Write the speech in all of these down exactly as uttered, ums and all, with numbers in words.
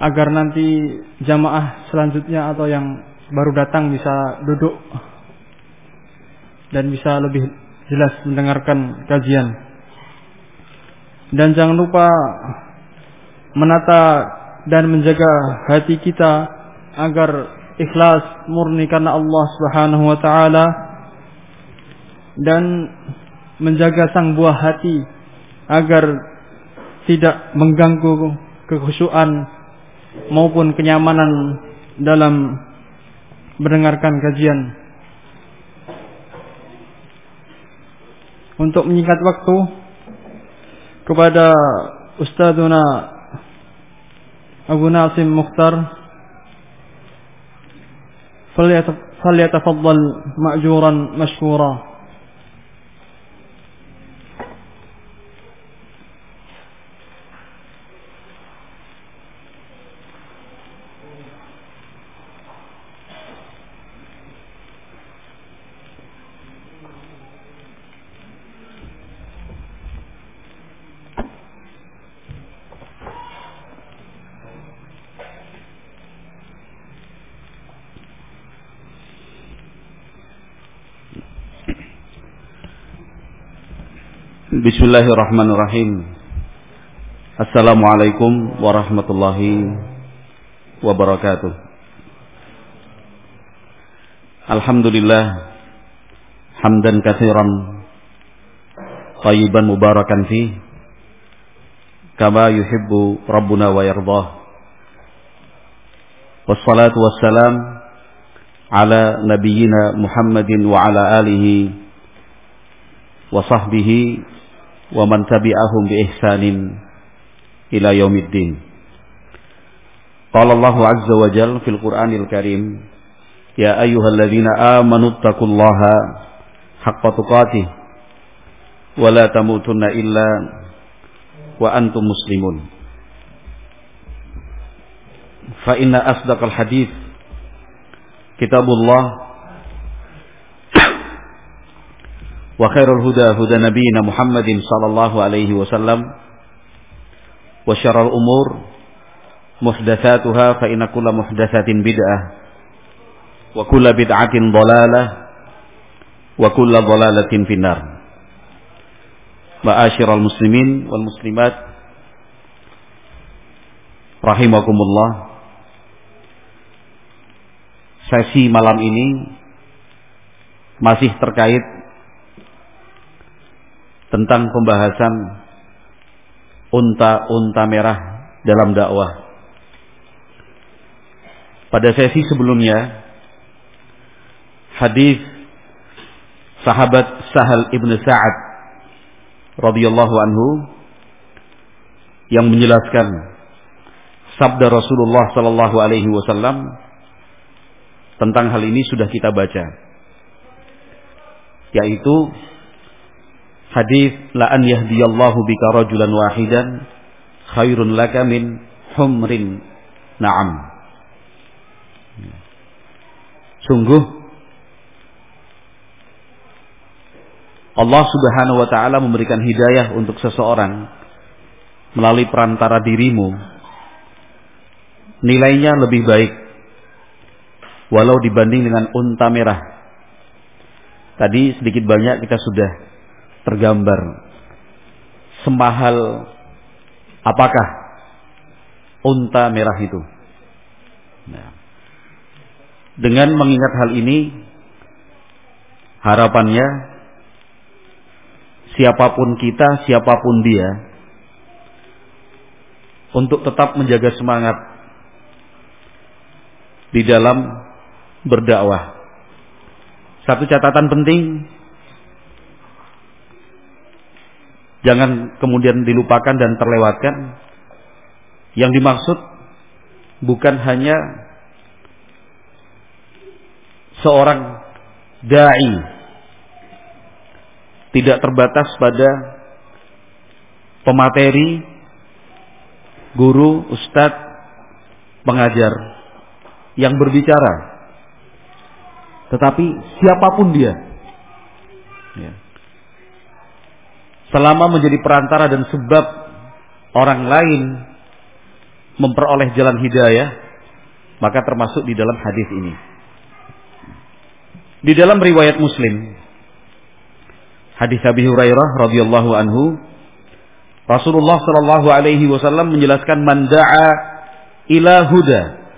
agar nanti jamaah selanjutnya atau yang baru datang bisa duduk dan bisa lebih jelas mendengarkan kajian. Dan jangan lupa menata dan menjaga hati kita agar ikhlas murni karena Allah Subhanahu wa taala, dan menjaga sang buah hati agar tidak mengganggu kekhusyuan maupun kenyamanan dalam mendengarkan kajian. Untuk menyingkat waktu, kepada Ustadzuna Abu Nasim Mukhtar, falyatafaddal ma'juran mashkura. Bismillahirrahmanirrahim. Assalamualaikum warahmatullahi wabarakatuh. Alhamdulillah hamdan katsiran thayyiban mubarakan fi kama yuhibbu rabbuna wa yardah. Wassalatu wassalam ala nabiyyina Muhammadin wa ala alihi wa sahbihi wa man tabi'ahum bi ihsanin ila yaumiddin. Qala Allahu azza wa jalla fil Qur'anil Karim, ya ayyuhalladzina amanu taqullaha haqqa tuqatih wa la tamutunna illa wa antum muslimun. Fa inna asdaqal hadits kitabullah wa khairul huda huda nabiyina Muhammadin sallallahu alaihi wasallam wa syarrul umur muhdatsatuha fa inna kulla muhdatsatin bid'ah wa kulla bid'atin dhalalah wa kulla dhalalatin finnar. Ma'asyiral muslimin wal muslimat rahimakumullah. Sesi malam ini masih terkait tentang pembahasan unta-unta merah dalam dakwah. Pada sesi sebelumnya, hadis sahabat Sahal ibn Sa'ad radhiyallahu anhu yang menjelaskan sabda Rasulullah sallallahu alaihi wasallam tentang hal ini sudah kita baca, yaitu hadis la an yahdiyallahu bika rajulan wahidan khairun laka min humrin na'am. Sungguh Allah Subhanahu wa taala memberikan hidayah untuk seseorang melalui perantara dirimu, nilainya lebih baik walau dibanding dengan unta merah. Tadi sedikit banyak kita sudah tergambar semahal apakah unta merah itu. Nah, dengan mengingat hal ini, harapannya siapapun kita, siapapun dia, untuk tetap menjaga semangat di dalam berdakwah. Satu catatan penting, jangan kemudian dilupakan dan terlewatkan. Yang dimaksud bukan hanya seorang da'i, tidak terbatas pada pemateri, guru, ustadz, pengajar yang berbicara, tetapi siapapun dia, ya, selama menjadi perantara dan sebab orang lain memperoleh jalan hidayah, maka termasuk di dalam hadis ini. Di dalam riwayat Muslim, hadis Abi Hurairah radhiyallahu anhu, Rasulullah sallallahu alaihi wasallam menjelaskan, man da'a ila huda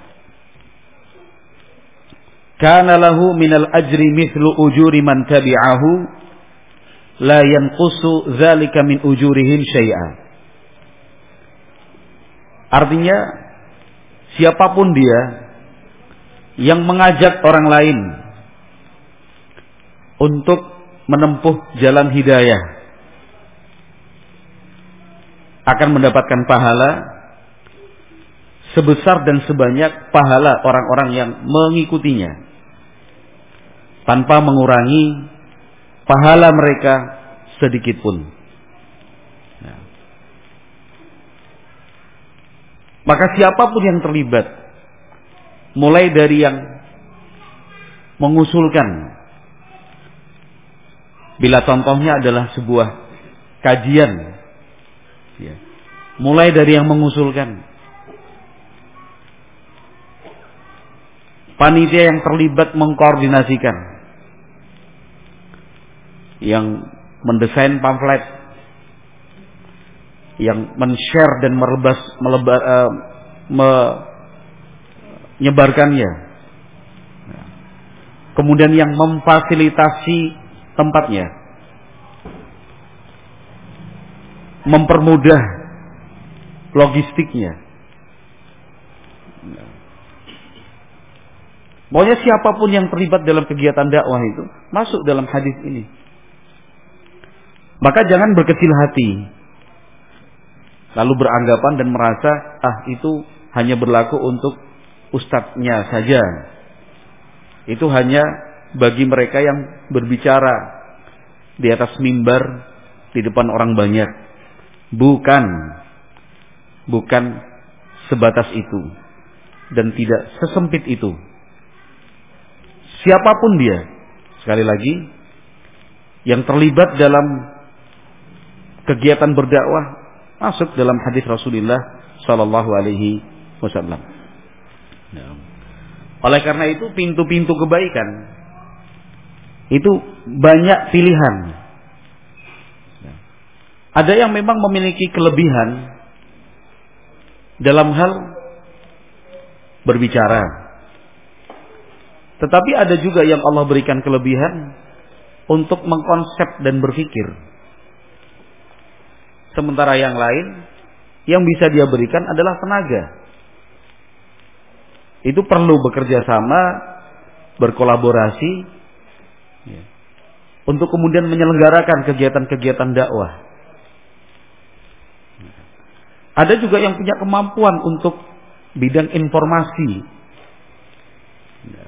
kana lahu minal ajri mithlu ujuri man tabi'ahu la yanqusu dzalika min ujurihim syai'a. Artinya, siapapun dia yang mengajak orang lain untuk menempuh jalan hidayah akan mendapatkan pahala sebesar dan sebanyak pahala orang-orang yang mengikutinya, tanpa mengurangi pahala mereka sedikit pun. Nah. Maka siapapun yang terlibat, mulai dari yang mengusulkan, bila contohnya adalah sebuah kajian, ya, mulai dari yang mengusulkan, panitia yang terlibat mengkoordinasikan, yang mendesain pamflet, yang men-share dan merebas, melebar, uh, menyebarkannya, kemudian yang memfasilitasi tempatnya, mempermudah logistiknya. Pokoknya siapapun yang terlibat dalam kegiatan dakwah itu masuk dalam hadis ini. Maka jangan berkecil hati, lalu beranggapan dan merasa, ah itu hanya berlaku untuk ustadznya saja, itu hanya bagi mereka yang berbicara di atas mimbar di depan orang banyak. Bukan, bukan sebatas itu, dan tidak sesempit itu. Siapapun dia, sekali lagi, yang terlibat dalam kegiatan berdakwah masuk dalam hadis Rasulullah Sallallahu Alaihi Wasallam. Oleh karena itu, pintu-pintu kebaikan itu banyak pilihan. Ada yang memang memiliki kelebihan dalam hal berbicara, tetapi ada juga yang Allah berikan kelebihan untuk mengkonsep dan berpikir. Sementara yang lain yang bisa dia berikan adalah tenaga. Itu perlu bekerja sama, berkolaborasi, ya, untuk kemudian menyelenggarakan kegiatan-kegiatan dakwah. Ada juga yang punya kemampuan untuk bidang informasi, ya,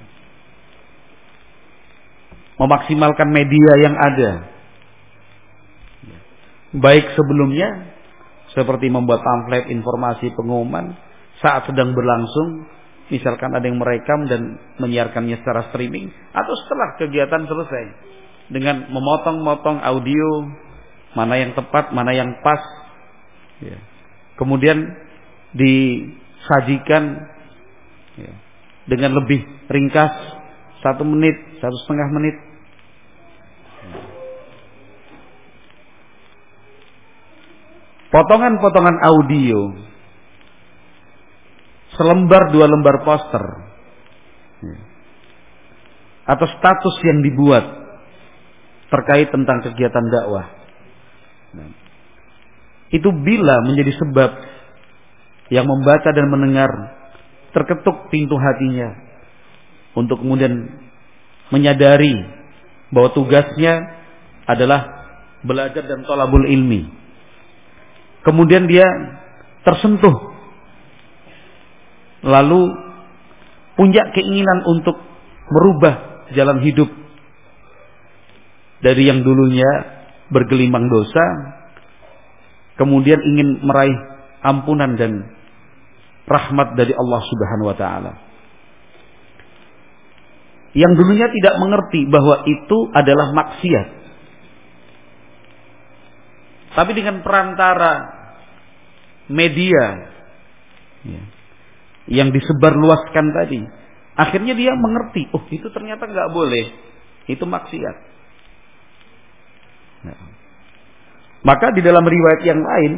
memaksimalkan media yang ada, ya, baik sebelumnya seperti membuat pamflet informasi pengumuman saat sedang berlangsung, misalkan ada yang merekam dan menyiarkannya secara streaming, atau setelah kegiatan selesai dengan memotong-motong audio, mana yang tepat, mana yang pas, ya, kemudian disajikan, ya, dengan lebih ringkas, satu menit, satu setengah menit. Potongan-potongan audio, selembar dua lembar poster, ya, atau status yang dibuat terkait tentang kegiatan dakwah, nah, itu bila menjadi sebab yang membaca dan mendengar terketuk pintu hatinya untuk kemudian menyadari bahwa tugasnya adalah belajar dan thalabul ilmi, kemudian dia tersentuh, lalu punya keinginan untuk merubah jalan hidup dari yang dulunya bergelimang dosa, kemudian ingin meraih ampunan dan rahmat dari Allah Subhanahu wa taala. Yang dulunya tidak mengerti bahwa itu adalah maksiat, tapi dengan perantara media, ya, yang disebarluaskan tadi. Akhirnya dia mengerti, oh itu ternyata nggak boleh, itu maksiat. Nah. Maka di dalam riwayat yang lain,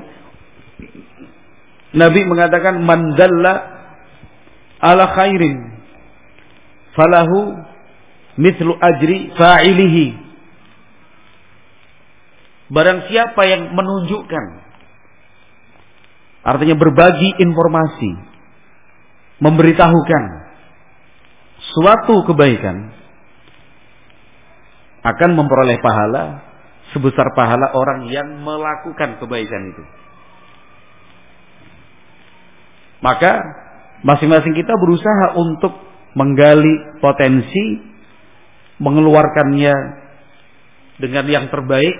Nabi mengatakan, man dalla ala khairin falahu mithlu ajri fa'ilihi. Barang siapa yang menunjukkan, artinya berbagi informasi, memberitahukan suatu kebaikan, akan memperoleh pahala sebesar pahala orang yang melakukan kebaikan itu. Maka masing-masing kita berusaha untuk menggali potensi, mengeluarkannya dengan yang terbaik,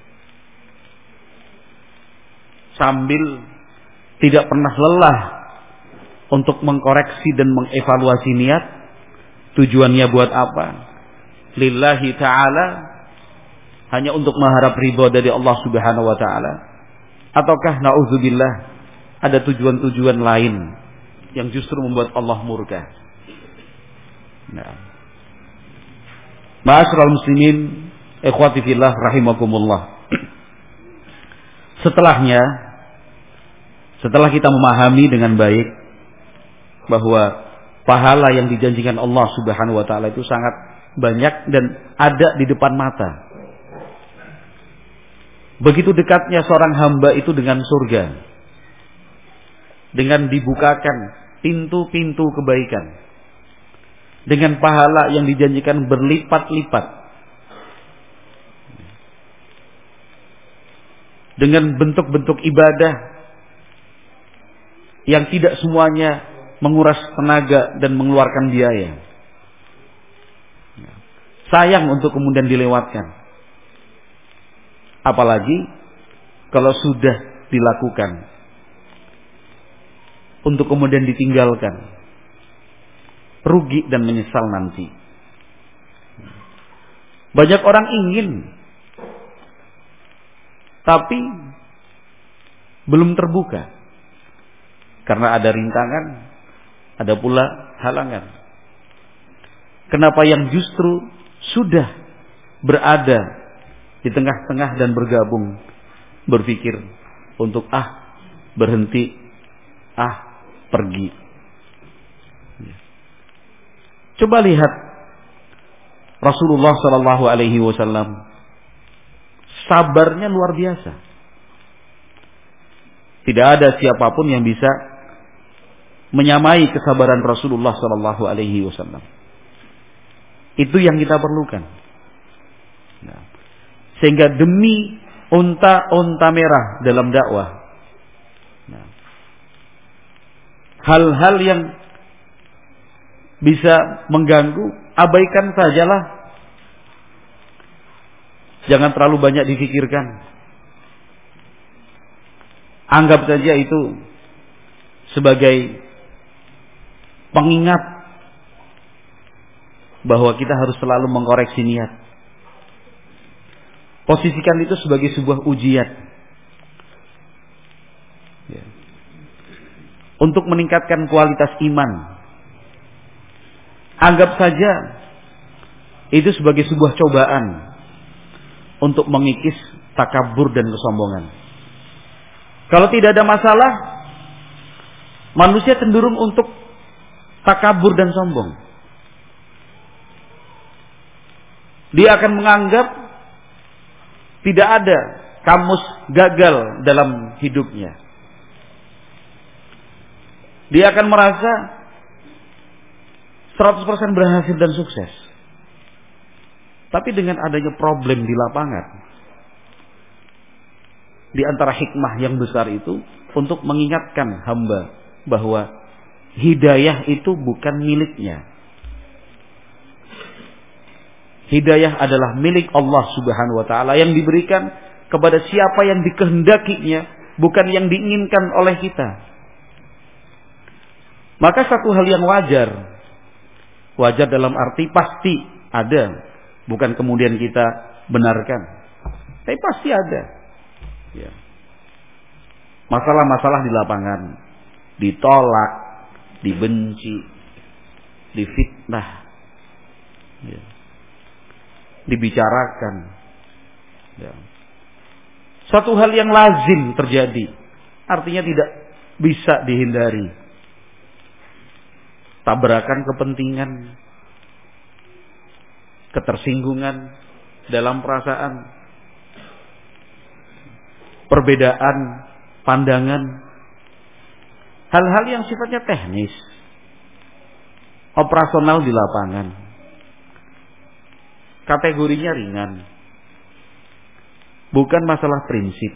sambil tidak pernah lelah untuk mengkoreksi dan mengevaluasi niat. Tujuannya buat apa? Lillahi ta'ala, hanya untuk mengharap ridha dari Allah Subhanahu wa ta'ala, ataukah na'udzubillah ada tujuan-tujuan lain yang justru membuat Allah murka? Nah, ma'asyiral muslimin, ikhwati fillah rahimakumullah. Setelahnya, setelah kita memahami dengan baik bahwa pahala yang dijanjikan Allah Subhanahu wa ta'ala itu sangat banyak dan ada di depan mata. Begitu dekatnya seorang hamba itu dengan surga, dengan dibukakan pintu-pintu kebaikan, dengan pahala yang dijanjikan berlipat-lipat, dengan bentuk-bentuk ibadah yang tidak semuanya menguras tenaga dan mengeluarkan biaya. Sayang untuk kemudian dilewatkan. Apalagi kalau sudah dilakukan, untuk kemudian ditinggalkan, rugi dan menyesal nanti. Banyak orang ingin, tapi belum terbuka karena ada rintangan, ada pula halangan. Kenapa yang justru sudah berada di tengah-tengah dan bergabung berpikir untuk ah berhenti, ah pergi. Coba lihat Rasulullah Shallallahu Alaihi Wasallam, sabarnya luar biasa. Tidak ada siapapun yang bisa menyamai kesabaran Rasulullah Shallallahu Alaihi Wasallam. Itu yang kita perlukan. Nah, sehingga demi unta-unta merah dalam dakwah, nah, hal-hal yang bisa mengganggu, abaikan sajalah. Jangan terlalu banyak difikirkan. Anggap saja itu sebagai pengingat bahwa kita harus selalu mengkoreksi niat. Posisikan itu sebagai sebuah ujian, ya, untuk meningkatkan kualitas iman. Anggap saja itu sebagai sebuah cobaan untuk mengikis takabur dan kesombongan. Kalau tidak ada masalah, manusia cenderung untuk takabur dan sombong. Dia akan menganggap tidak ada kamus gagal dalam hidupnya. Dia akan merasa seratus persen berhasil dan sukses. Tapi dengan adanya problem di lapangan, di antara hikmah yang besar itu untuk mengingatkan hamba bahwa hidayah itu bukan miliknya. Hidayah adalah milik Allah Subhanahu wa ta'ala yang diberikan kepada siapa yang dikehendakinya, bukan yang diinginkan oleh kita. Maka satu hal yang wajar, wajar dalam arti pasti ada, bukan kemudian kita benarkan, tapi pasti ada, ya, masalah-masalah di lapangan, ditolak, dibenci, difitnah, ya, dibicarakan. Ya. Satu hal yang lazim terjadi, artinya tidak bisa dihindari. Tabrakan kepentingan, ketersinggungan dalam perasaan, perbedaan pandangan, hal-hal yang sifatnya teknis, operasional di lapangan, kategorinya ringan, bukan masalah prinsip.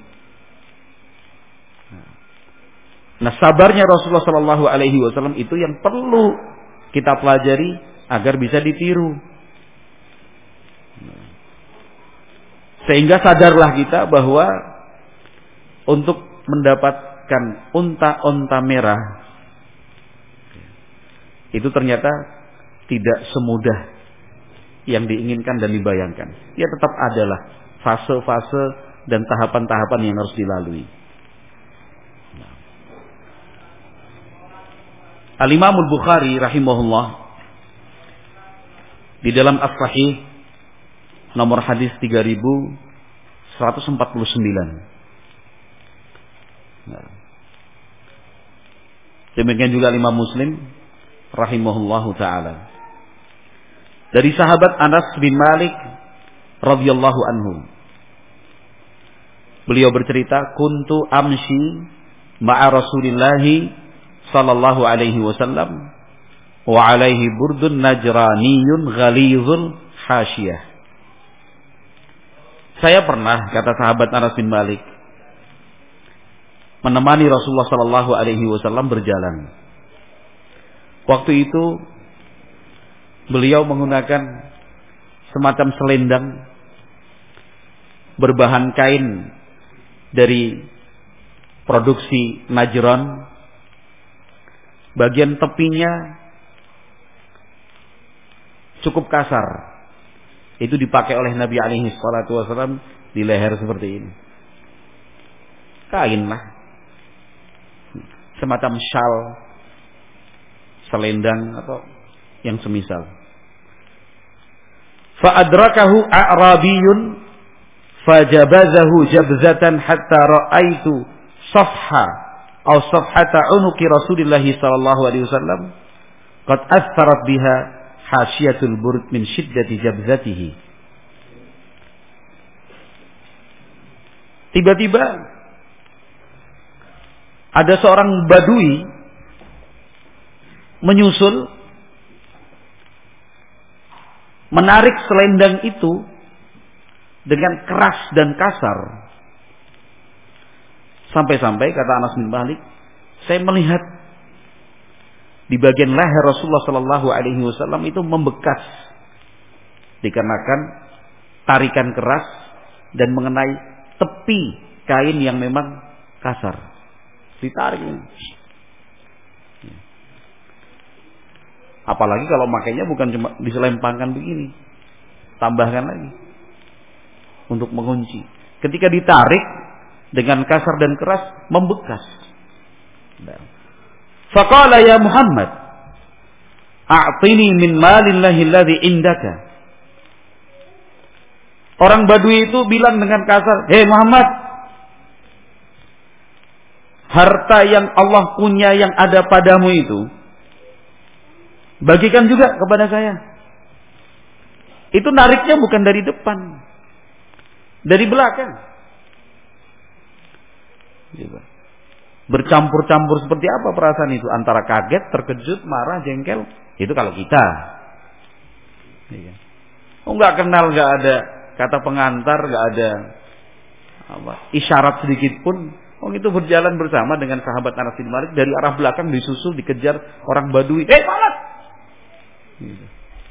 Nah, sabarnya Rasulullah Shallallahu Alaihi Wasallam itu yang perlu kita pelajari agar bisa ditiru. Sehingga sadarlah kita bahwa untuk mendapatkan unta-unta merah itu ternyata tidak semudah yang diinginkan dan dibayangkan. Ya, tetap adalah fase-fase dan tahapan-tahapan yang harus dilalui. Al-Imam Al-Bukhari rahimahullah di dalam As-Sahih nomor hadis tiga ribu seratus empat puluh sembilan. Nah. Demikian juga Imam Muslim rahimahullahu taala. Dari sahabat Anas bin Malik radhiyallahu anhu. Beliau bercerita, "Kuntu amshi ma'a Rasulillahi sallallahu alaihi wasallam wa alaihi burdun najraniyun ghalizul hasyiyah." Saya pernah, kata sahabat Anas bin Malik, menemani Rasulullah sallallahu alaihi wasallam berjalan. Waktu itu beliau menggunakan semacam selendang berbahan kain dari produksi Najran. Bagian tepinya cukup kasar. Itu dipakai oleh Nabi alaihi salatu wasallam di leher seperti ini. Kain lah. Semacam syal, selendang atau yang semisal. Fa'adrakahu a'rabiyun fajabazahu jabzatan hatta ra'aitu safha atau safhata unuki Rasulillah sallallahu alaihi wasallam qad athharat biha hasyiatul burd min shiddati jabzatihi. Tiba-tiba ada seorang badui menyusul, menarik selendang itu dengan keras dan kasar. Sampai-sampai, kata Anas bin Malik, saya melihat di bagian leher Rasulullah Sallallahu Alaihi Wasallam itu membekas dikarenakan tarikan keras dan mengenai tepi kain yang memang kasar. Ditarik ini. Apalagi kalau makainya bukan cuma diselempangkan begini, tambahkan lagi untuk mengunci. Ketika ditarik dengan kasar dan keras, membekas. Faqala ya Muhammad, a'tini min malillahi alladhi indaka. Orang Badui itu bilang dengan kasar, "Hei Muhammad, harta yang Allah punya yang ada padamu itu bagikan juga kepada saya." Itu nariknya bukan dari depan, dari belakang. Bercampur-campur seperti apa perasaan itu? Antara kaget, terkejut, marah, jengkel. Itu kalau kita. Oh, nggak kenal, nggak ada kata pengantar, nggak ada apa, isyarat sedikit pun. Oh, itu berjalan bersama dengan sahabat Anas bin Malik dari arah belakang disusul, dikejar orang Badui. Eh, malas! Gitu.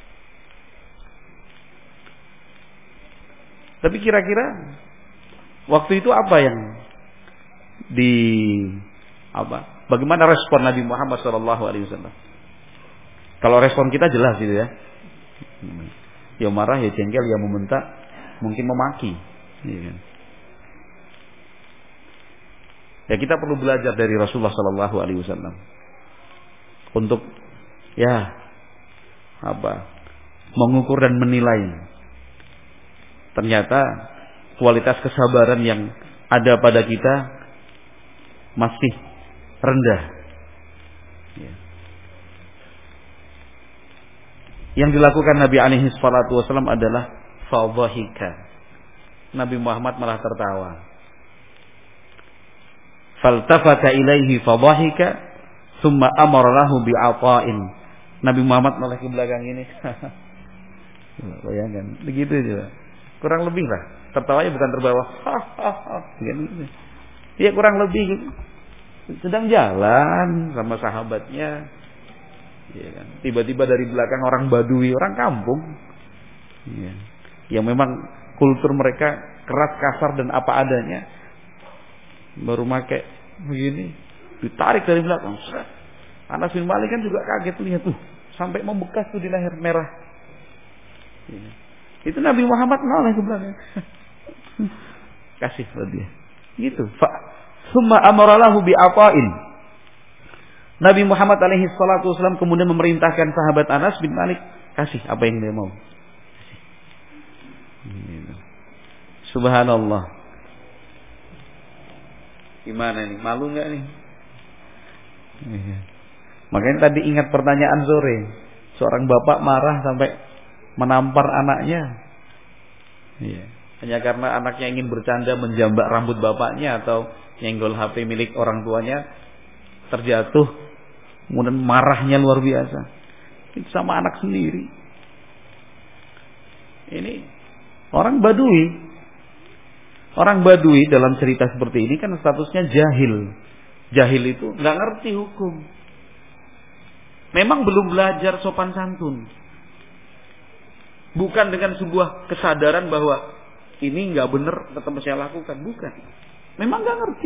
Tapi kira-kira waktu itu apa yang di apa? Bagaimana respon Nabi Muhammad shallallahu alaihi wasallam? Kalau respon kita jelas gitu ya. Ya marah, ya jengkel, ya membentak, mungkin memaki. Ya, Ya kita perlu belajar dari Rasulullah Sallallahu Alaihi Wasallam untuk ya apa mengukur dan menilai. Ternyata kualitas kesabaran yang ada pada kita masih rendah. Ya. Yang dilakukan Nabi alaihi salatu wasallam adalah fadhahika. Nabi Muhammad malah tertawa. Faltafata ilaihi fadhahika thumma amara lahu bi'ata'in. Nabi Muhammad malah ke belakang ini. Bayangkan, begitu juga. Kurang lebih lah. Tertawanya bukan terbawa. Gitu. Ya kurang lebih sedang jalan sama sahabatnya. Ya kan? Tiba-tiba dari belakang orang Badui, orang kampung. Ya. Yang memang kultur mereka keras, kasar dan apa adanya. Baru pakai begini, ditarik dari belakang. Anas bin Malik kan juga kaget lihat tuh, sampai membekas tuh di leher merah. Ya. Itu Nabi Muhammad noleh ke belakang. Kasih buat dia. Gitu. Fa summa amara lahu bi'ata'in. Nabi Muhammad alaihi salatu wasallam kemudian memerintahkan sahabat Anas bin Malik, kasih apa yang dia mau. Gitu. Subhanallah. Gimana nih? Malu nggak nih? Iya. Makanya tadi ingat pertanyaan sore. Seorang bapak marah sampai menampar anaknya. Iya. Hanya karena anaknya ingin bercanda menjambak rambut bapaknya atau nyenggol H P milik orang tuanya, terjatuh. Kemudian marahnya luar biasa. Itu sama anak sendiri. Ini orang Badui. Orang Badui dalam cerita seperti ini kan statusnya jahil. Jahil itu nggak ngerti hukum. Memang belum belajar sopan santun. Bukan dengan sebuah kesadaran bahwa ini nggak benar tetap saya lakukan. Bukan. Memang nggak ngerti.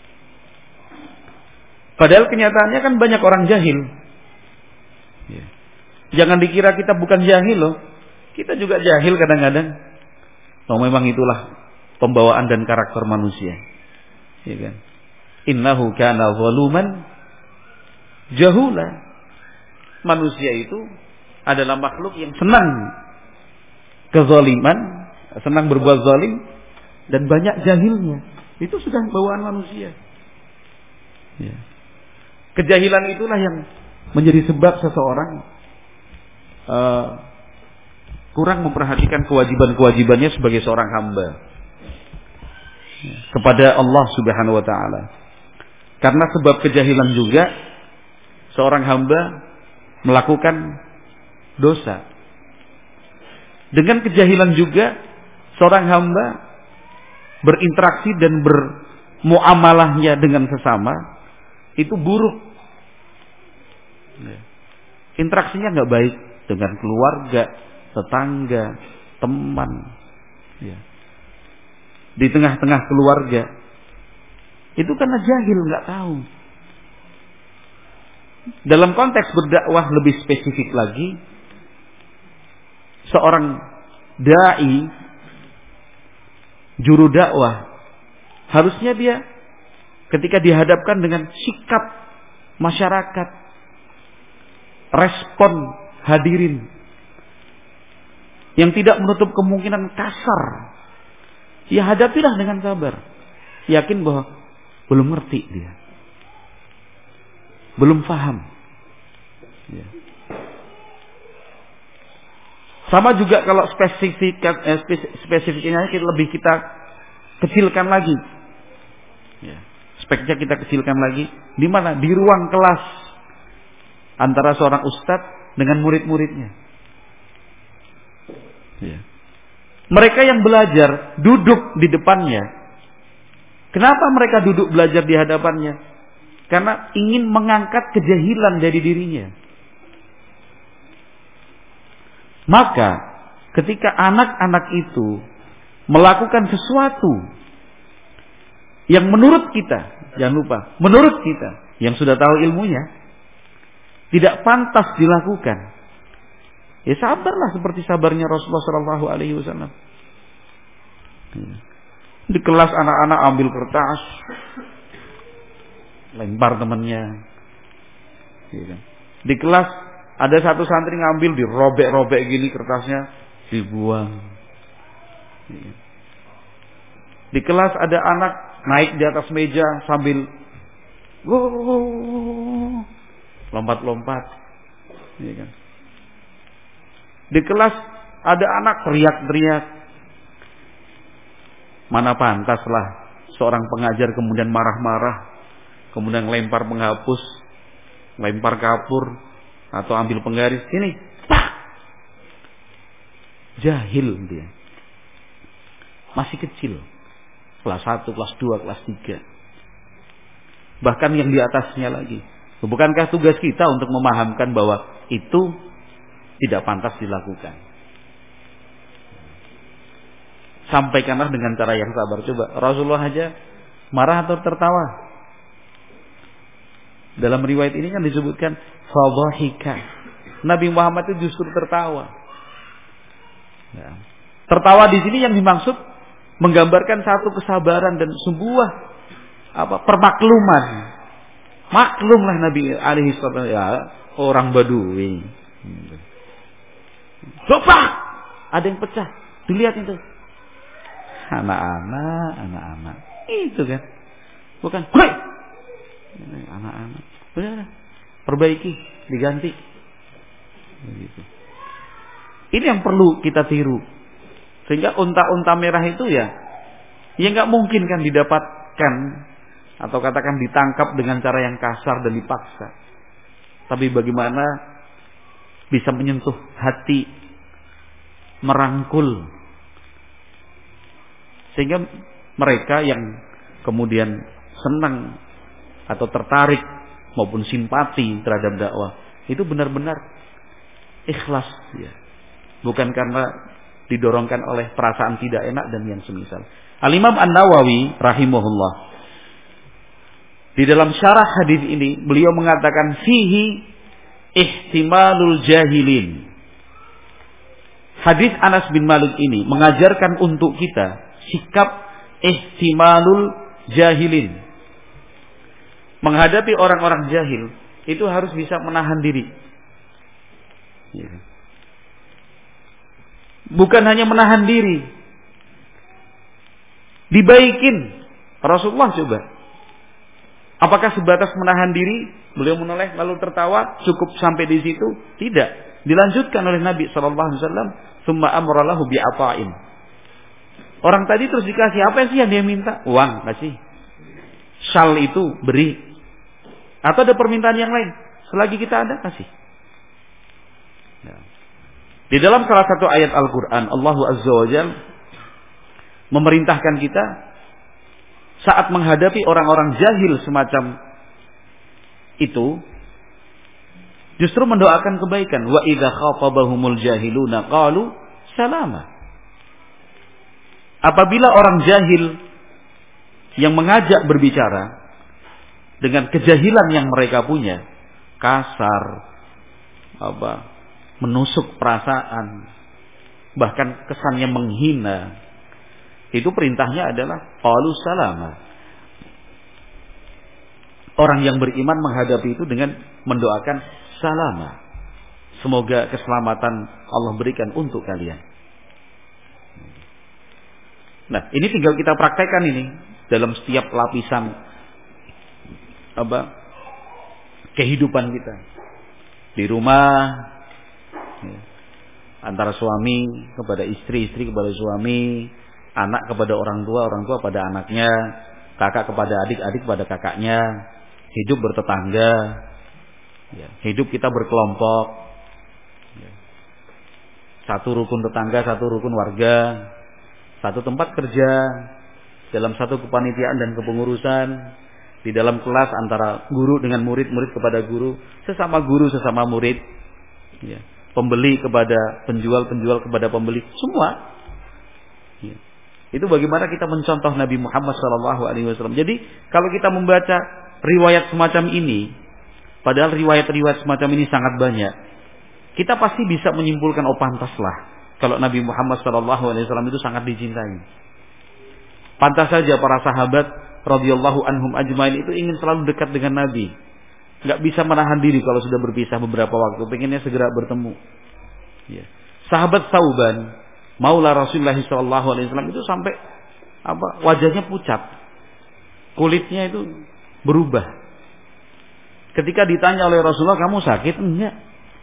Padahal kenyataannya kan banyak orang jahil. Ya. Jangan dikira kita bukan jahil loh. Kita juga jahil kadang-kadang. Oh memang itulah pembawaan dan karakter manusia. Ya kan? Innahu kana zaluman jahula. Manusia itu adalah makhluk yang senang kezaliman, senang berbuat zalim dan banyak jahilnya. Itu sudah bawaan manusia. Ya. Kejahilan itulah yang menjadi sebab seseorang uh, kurang memperhatikan kewajiban-kewajibannya sebagai seorang hamba kepada Allah Subhanahu wa taala. Karena sebab kejahilan juga seorang hamba melakukan dosa. Dengan kejahilan juga seorang hamba berinteraksi dan bermuamalahnya dengan sesama itu buruk. Interaksinya nggak baik dengan keluarga, tetangga, teman. Ya. Di tengah-tengah keluarga. Itu karena jahil, nggak tahu. Dalam konteks berdakwah lebih spesifik lagi, seorang dai, juru dakwah, harusnya dia ketika dihadapkan dengan sikap masyarakat, respon hadirin yang tidak menutup kemungkinan kasar, ya hadapilah dengan sabar. Yakin bahwa belum ngerti dia, belum paham. Ya. Sama juga kalau spesifik, eh, spesifiknya kita lebih kita kecilkan lagi. Ya. Speknya kita kecilkan lagi. Di mana? Di ruang kelas antara seorang ustadz dengan murid-muridnya. Ya. Mereka yang belajar duduk di depannya. Kenapa mereka duduk belajar di hadapannya? Karena ingin mengangkat kejahilan dari dirinya. Maka ketika anak-anak itu melakukan sesuatu yang menurut kita, jangan lupa, menurut kita yang sudah tahu ilmunya tidak pantas dilakukan, ya sabarlah seperti sabarnya Rasulullah Shallallahu Alaihi Wasallam. Di kelas anak-anak ambil kertas, lempar temannya. Gitu. Di kelas ada satu santri ngambil, dirobek-robek gini kertasnya, dibuang. Gitu. Di kelas ada anak naik di atas meja sambil wow, lompat-lompat. Gitu kan. Di kelas ada anak teriak-teriak. Mana pantaslah seorang pengajar kemudian marah-marah, kemudian lempar penghapus, lempar kapur, atau ambil penggaris. Ini, pak! Jahil dia. Masih kecil. Kelas satu, kelas dua, kelas tiga. Bahkan yang di atasnya lagi. Bukankah tugas kita untuk memahamkan bahwa itu tidak pantas dilakukan? Sampaikanlah dengan cara yang sabar. Coba Rasulullah aja marah atau tertawa. Dalam riwayat ini kan disebutkan fadhahika. Nabi Muhammad itu justru tertawa. Ya. Tertawa di sini yang dimaksud menggambarkan satu kesabaran dan sebuah apa permakluman. Maklumlah Nabi alaihi salatu ya, orang Badui. Coba ada yang pecah. Dilihat itu. Anak-anak, anak-anak. Itu kan. Bukan, hei! Anak-anak. Udah, perbaiki, diganti. Begitu. Ini yang perlu kita tiru. Sehingga unta-unta merah itu ya, ya nggak mungkin kan didapatkan atau katakan ditangkap dengan cara yang kasar dan dipaksa. Tapi bagaimana bisa menyentuh hati, merangkul, sehingga mereka yang kemudian senang atau tertarik maupun simpati terhadap dakwah itu benar-benar ikhlas ya. Bukan karena didorongkan oleh perasaan tidak enak dan yang semisal. Al-Imam An-Nawawi rahimahullah di dalam syarah hadis ini beliau mengatakan fihi ihtimalul jahilin. Hadis Anas bin Malik ini mengajarkan untuk kita sikap ihtimalul jahilin. Menghadapi orang-orang jahil itu harus bisa menahan diri. Bukan hanya menahan diri, dibaikin. Rasulullah coba. Apakah sebatas menahan diri, beliau menoleh lalu tertawa, cukup sampai di situ? Tidak. Dilanjutkan oleh Nabi sallallahu alaihi wasallam, "Tsumma amara lahu bi'ata'in." Orang tadi terus dikasih, apa sih yang dia minta? Uang, kasih. Syal itu beri. Atau ada permintaan yang lain? Selagi kita ada, kasih. Ya. Di dalam salah satu ayat Al-Quran, Allah Azza wa Jalla memerintahkan kita saat menghadapi orang-orang jahil semacam itu, justru mendoakan kebaikan. Wa idza khatabahumul jahiluna qalu salama. Apabila orang jahil yang mengajak berbicara dengan kejahilan yang mereka punya, kasar, apa, menusuk perasaan, bahkan kesannya menghina, itu perintahnya adalah qalu salama. Orang yang beriman menghadapi itu dengan mendoakan salama. Semoga keselamatan Allah berikan untuk kalian. Nah, ini tinggal kita praktekkan ini dalam setiap lapisan apa kehidupan kita. Di rumah, ya, antara suami kepada istri, istri kepada suami, anak kepada orang tua, orang tua pada anaknya, kakak kepada adik, adik kepada kakaknya, hidup bertetangga, ya, hidup kita berkelompok, ya, satu rukun tetangga, satu rukun warga, satu tempat kerja, dalam satu kepanitiaan dan kepengurusan, di dalam kelas antara guru dengan murid, murid kepada guru, sesama guru sesama murid, ya, pembeli kepada penjual, penjual kepada pembeli, semua. Ya. Itu bagaimana kita mencontoh Nabi Muhammad shallallahu alaihi wasallam. Jadi kalau kita membaca riwayat semacam ini, padahal riwayat-riwayat semacam ini sangat banyak, kita pasti bisa menyimpulkan, oh pantaslah kalau Nabi Muhammad shallallahu alaihi wasallam itu sangat dicintai. Pantas saja para sahabat radhiyallahu anhum ajmain itu ingin selalu dekat dengan Nabi. Enggak bisa menahan diri kalau sudah berpisah beberapa waktu, pengennya segera bertemu. Ya. Sahabat Sauban, Maula Rasulullah sallallahu alaihi wasallam itu sampai apa? Wajahnya pucat. Kulitnya itu berubah. Ketika ditanya oleh Rasulullah, "Kamu sakit?" "Enggak.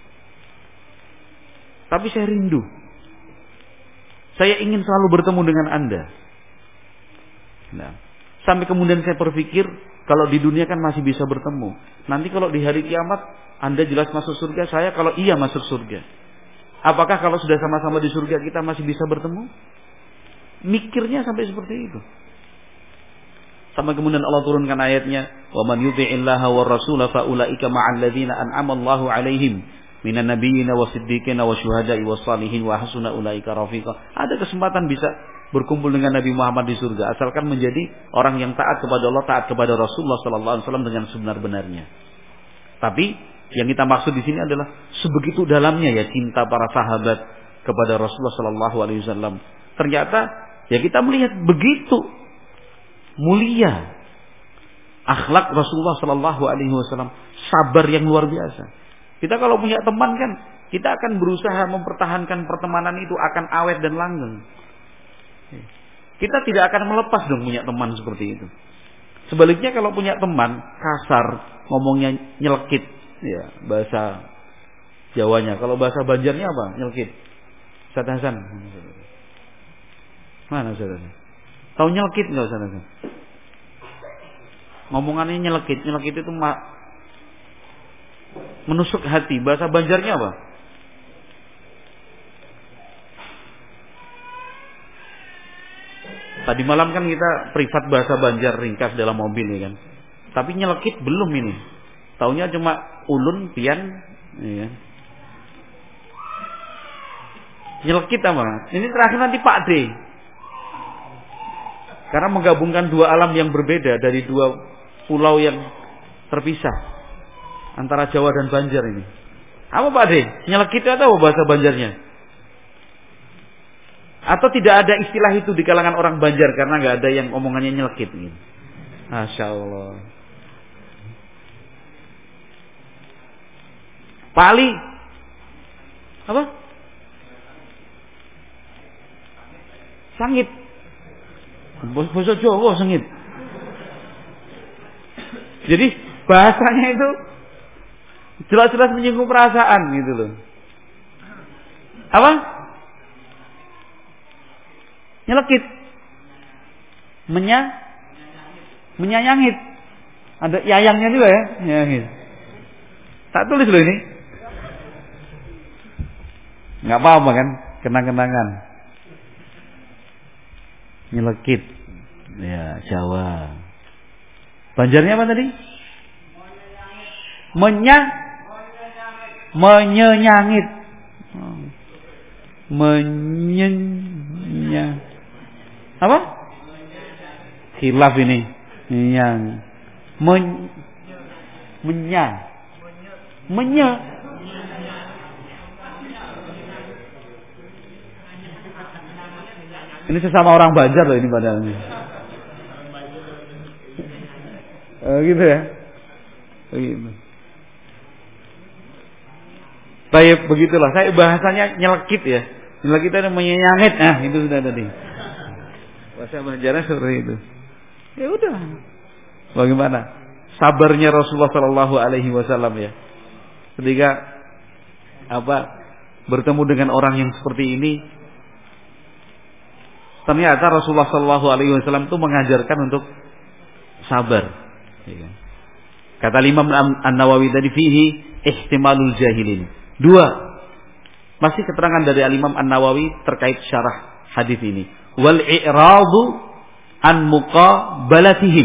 Tapi saya rindu. Saya ingin selalu bertemu dengan Anda." Nah, sampai kemudian saya berpikir, kalau di dunia kan masih bisa bertemu. Nanti kalau di hari kiamat Anda jelas masuk surga, saya kalau iya masuk surga. Apakah kalau sudah sama-sama di surga kita masih bisa bertemu? Mikirnya sampai seperti itu. Sampai kemudian Allah turunkan ayatnya, "Wa man yuti'illaha war rasula fa ulaika ma'al ladzina an'ama Allahu 'alaihim minan nabiyyina wasiddiqina wasyuhada'i wassalihin wa hasuna ulaika rafiqa." Ada kesempatan bisa berkumpul dengan Nabi Muhammad di surga asalkan menjadi orang yang taat kepada Allah, taat kepada Rasulullah sallallahu alaihi wasallam dengan sebenar-benarnya. Tapi yang kita maksud di sini adalah sebegitu dalamnya ya cinta para sahabat kepada Rasulullah sallallahu alaihi wasallam. Ternyata ya kita melihat begitu mulia akhlak Rasulullah sallallahu alaihi wasallam, sabar yang luar biasa. Kita kalau punya teman kan, kita akan berusaha mempertahankan pertemanan itu akan awet dan langgeng. Kita tidak akan melepas dong punya teman seperti itu. Sebaliknya kalau punya teman kasar, ngomongnya nyelekit, ya bahasa Jawanya. Kalau bahasa Banjarnya apa? Nyelekit. Ustaz Hasan. Mana Ustaz Hasan? Tahu nyelekit enggak Ustaz Hasan? Ngomongannya nyelekit. Nyelekit itu ma- menusuk hati. Bahasa Banjarnya apa? Tadi malam kan kita privat bahasa Banjar ringkas dalam mobil ya kan. Tapi nyelekit belum ini. Taunya cuma ulun pian ya. Nyelekit apa? Ini terakhir nanti Pak D. Karena menggabungkan dua alam yang berbeda dari dua pulau yang terpisah antara Jawa dan Banjar ini. Apa Pak D? Nyelekit atau bahasa Banjarnya? Atau tidak ada istilah itu di kalangan orang Banjar karena nggak ada yang omongannya nyelekit gitu. Masya Allah. Pak Ali apa? Sangit. Bahasa Jawa sengit. Jadi bahasanya itu jelas-jelas menyinggung perasaan gitu loh. Apa? Nyelekit. Menya menyayangit. Ada yayangnya juga ya, nyayangit. Tak tulis loh ini. Enggak apa-apa kan, kenang-kenangan. Nyelekit. Ya, Jawa. Banjarnya apa tadi? Menya menyenyangit. Menyenya apa? Khilaf ini. Yang men menya. Menya. Ini sesama orang Banjar loh ini padahal. Oh, gitu ya. Begitu. Baik, begitulah. Saya bahasanya nyelekit ya. Nyelekit itu menyenyangit. Nah, itu sudah tadi. Bahasa Banjarnya seperti itu. Ya udah. Bagaimana? Sabarnya Rasulullah Shallallahu Alaihi Wasallam ya. Ketika apa bertemu dengan orang yang seperti ini, ternyata Rasulullah Shallallahu Alaihi Wasallam itu mengajarkan untuk sabar. Kata Imam An-Nawawi tadi fihi ihtimalul jahilin. Dua. Masih keterangan dari Imam An-Nawawi terkait syarah hadis ini. Wal i'radu an muqabalatihim.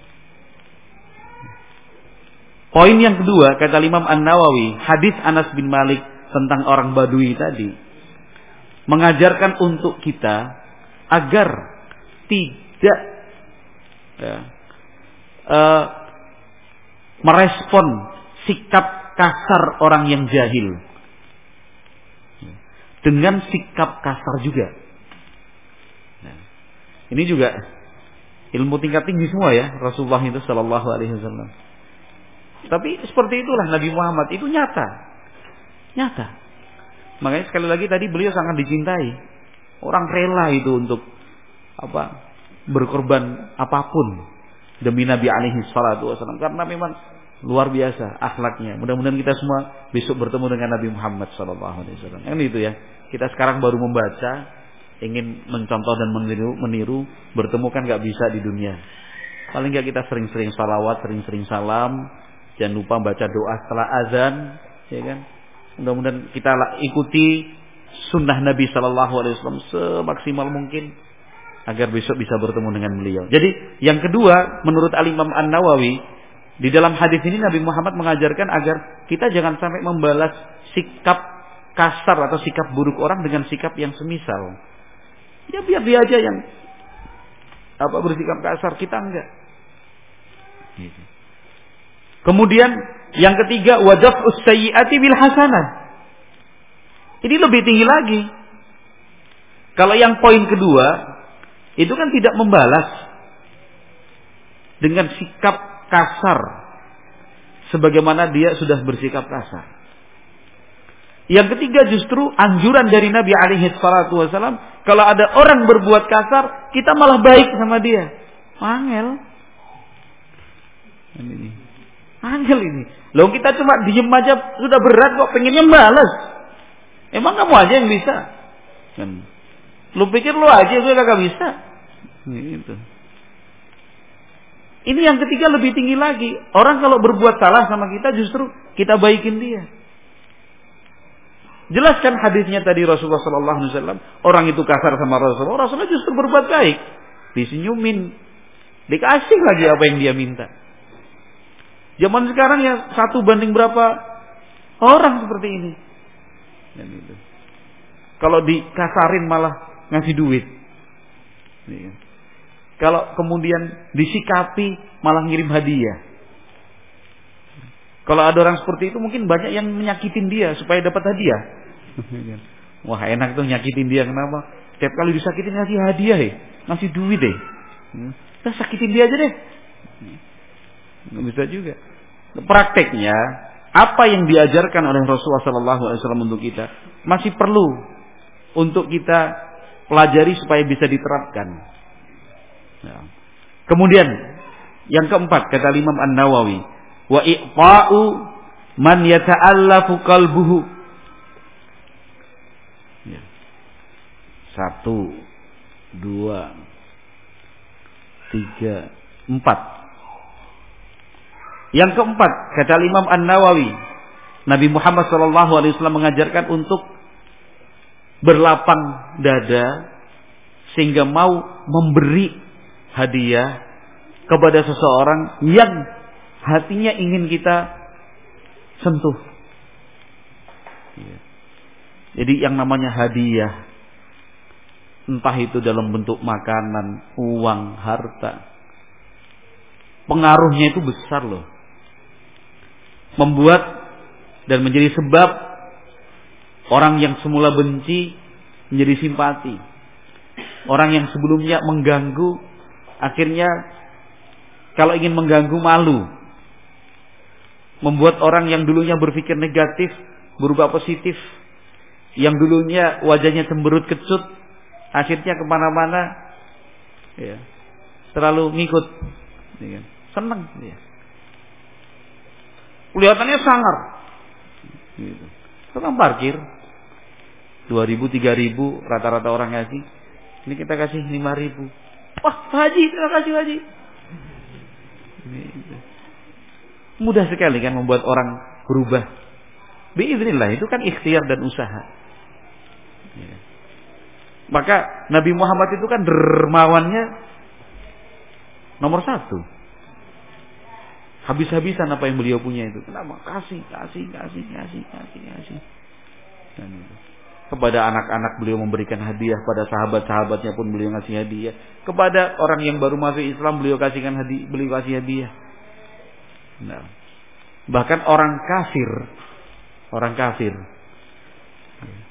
Poin yang kedua kata Imam An-Nawawi, hadis Anas bin Malik tentang orang Badui tadi mengajarkan untuk kita agar tidak ya, uh, merespon sikap kasar orang yang jahil dengan sikap kasar juga. Nah, ini juga ilmu tingkat tinggi semua ya Rasulullah itu sallallahu alaihi wasallam. Tapi seperti itulah Nabi Muhammad, itu nyata. Nyata. Makanya sekali lagi tadi beliau sangat dicintai. Orang rela itu untuk apa? Berkorban apapun demi Nabi alaihi salatu wasallam, karena memang luar biasa akhlaknya. Mudah-mudahan kita semua besok bertemu dengan Nabi Muhammad sallallahu alaihi wasallam. Kan itu ya. Kita sekarang baru membaca, ingin mencontoh dan meniru, meniru bertemu kan nggak bisa di dunia. Paling nggak kita sering-sering salawat, sering-sering salam. Jangan lupa baca doa setelah azan, ya kan? Mudah-mudahan kita ikuti sunnah Nabi sallallahu alaihi wasallam semaksimal mungkin agar besok bisa bertemu dengan beliau. Jadi yang kedua, menurut Al-Imam An-Nawawi, di dalam hadis ini Nabi Muhammad mengajarkan agar kita jangan sampai membalas sikap kasar atau sikap buruk orang dengan sikap yang semisal. Ya biar dia aja yang apa bersikap kasar, kita enggak. Gitu. Kemudian yang ketiga, wadaf'us sayyi'ati bil hasanah. Ini lebih tinggi lagi. Kalau yang poin kedua itu kan tidak membalas dengan sikap kasar sebagaimana dia sudah bersikap kasar. Yang ketiga justru anjuran dari Nabi alaihi salatu wasallam, kalau ada orang berbuat kasar, kita malah baik sama dia. Angel. Ini. Angel ini. Loh kita cuma diem aja sudah berat kok, pengennya balas. Emang kamu aja yang bisa? Kan. Lu pikir lu aja gue kagak bisa. Gitu. Ini yang ketiga lebih tinggi lagi. Orang kalau berbuat salah sama kita justru kita baikin dia. Jelaskan hadisnya tadi Rasulullah sallallahu alaihi wasallam, orang itu kasar sama Rasulullah, Rasulullah justru berbuat baik. Disenyumin. Dikasih lagi apa yang dia minta. Zaman sekarang ya satu banding berapa orang seperti ini. Dan itu. Kalau dikasarin malah ngasih duit. Ya. Kalau kemudian disikapi malah ngirim hadiah. Kalau ada orang seperti itu mungkin banyak yang menyakitin dia supaya dapat hadiah. Wah enak tuh nyakitin dia, kenapa? Setiap kali disakitin ngasih hadiah ya, ngasih duit deh. Kita sakitin dia aja deh. Nggak bisa juga. Prakteknya apa yang diajarkan oleh Rasulullah sallallahu alaihi wasallam untuk kita masih perlu untuk kita pelajari supaya bisa diterapkan. Ya. Kemudian yang keempat kata Imam An-Nawawi, wa iqa'u man yata'allafu qalbuhu. Ya. Satu, dua, tiga, empat. Yang keempat kata Imam An-Nawawi, Nabi Muhammad sallallahu alaihi wasallam mengajarkan untuk berlapang dada sehingga mau memberi hadiah kepada seseorang yang hatinya ingin kita sentuh. Jadi yang namanya hadiah, entah itu dalam bentuk makanan, uang, harta, pengaruhnya itu besar loh. Membuat dan menjadi sebab orang yang semula benci menjadi simpati. Orang yang sebelumnya mengganggu akhirnya kalau ingin mengganggu malu. Membuat orang yang dulunya berpikir negatif berubah positif. Yang dulunya wajahnya cemberut kecut akhirnya kemana-mana ya, terlalu ngikut ya, seneng ya. Kelihatannya sangar gitu. Tukang parkir dua ribu, tiga ribu rata-rata orang ngasih. Ini kita kasih lima ribu. Wah Haji, terima kasih Haji. Gitu. Mudah sekali kan membuat orang berubah. Biiznillah, itu kan ikhtiar dan usaha ya. Maka Nabi Muhammad itu kan dermawannya nomor satu. Habis-habisan apa yang beliau punya itu. Kenapa? Kasih, kasih, kasih, kasih, kasih, kasih. Dan itu. Kepada anak-anak beliau memberikan hadiah, pada sahabat-sahabatnya pun beliau ngasih hadiah. Kepada orang yang baru masuk Islam beliau kasihkan hadiah, beliau kasih hadiah. Nah. Bahkan orang kafir, orang kafir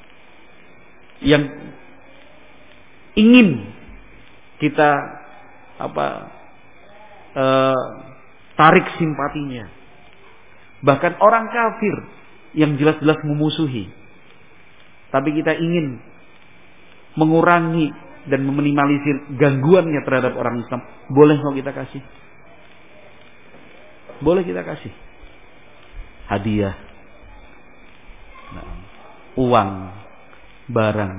yang ingin kita apa eh, tarik simpatinya. Bahkan orang kafir yang jelas-jelas memusuhi, tapi kita ingin mengurangi dan meminimalisir gangguannya terhadap orang Islam, boleh kok kita kasih. Boleh kita kasih hadiah, nah, uang, barang.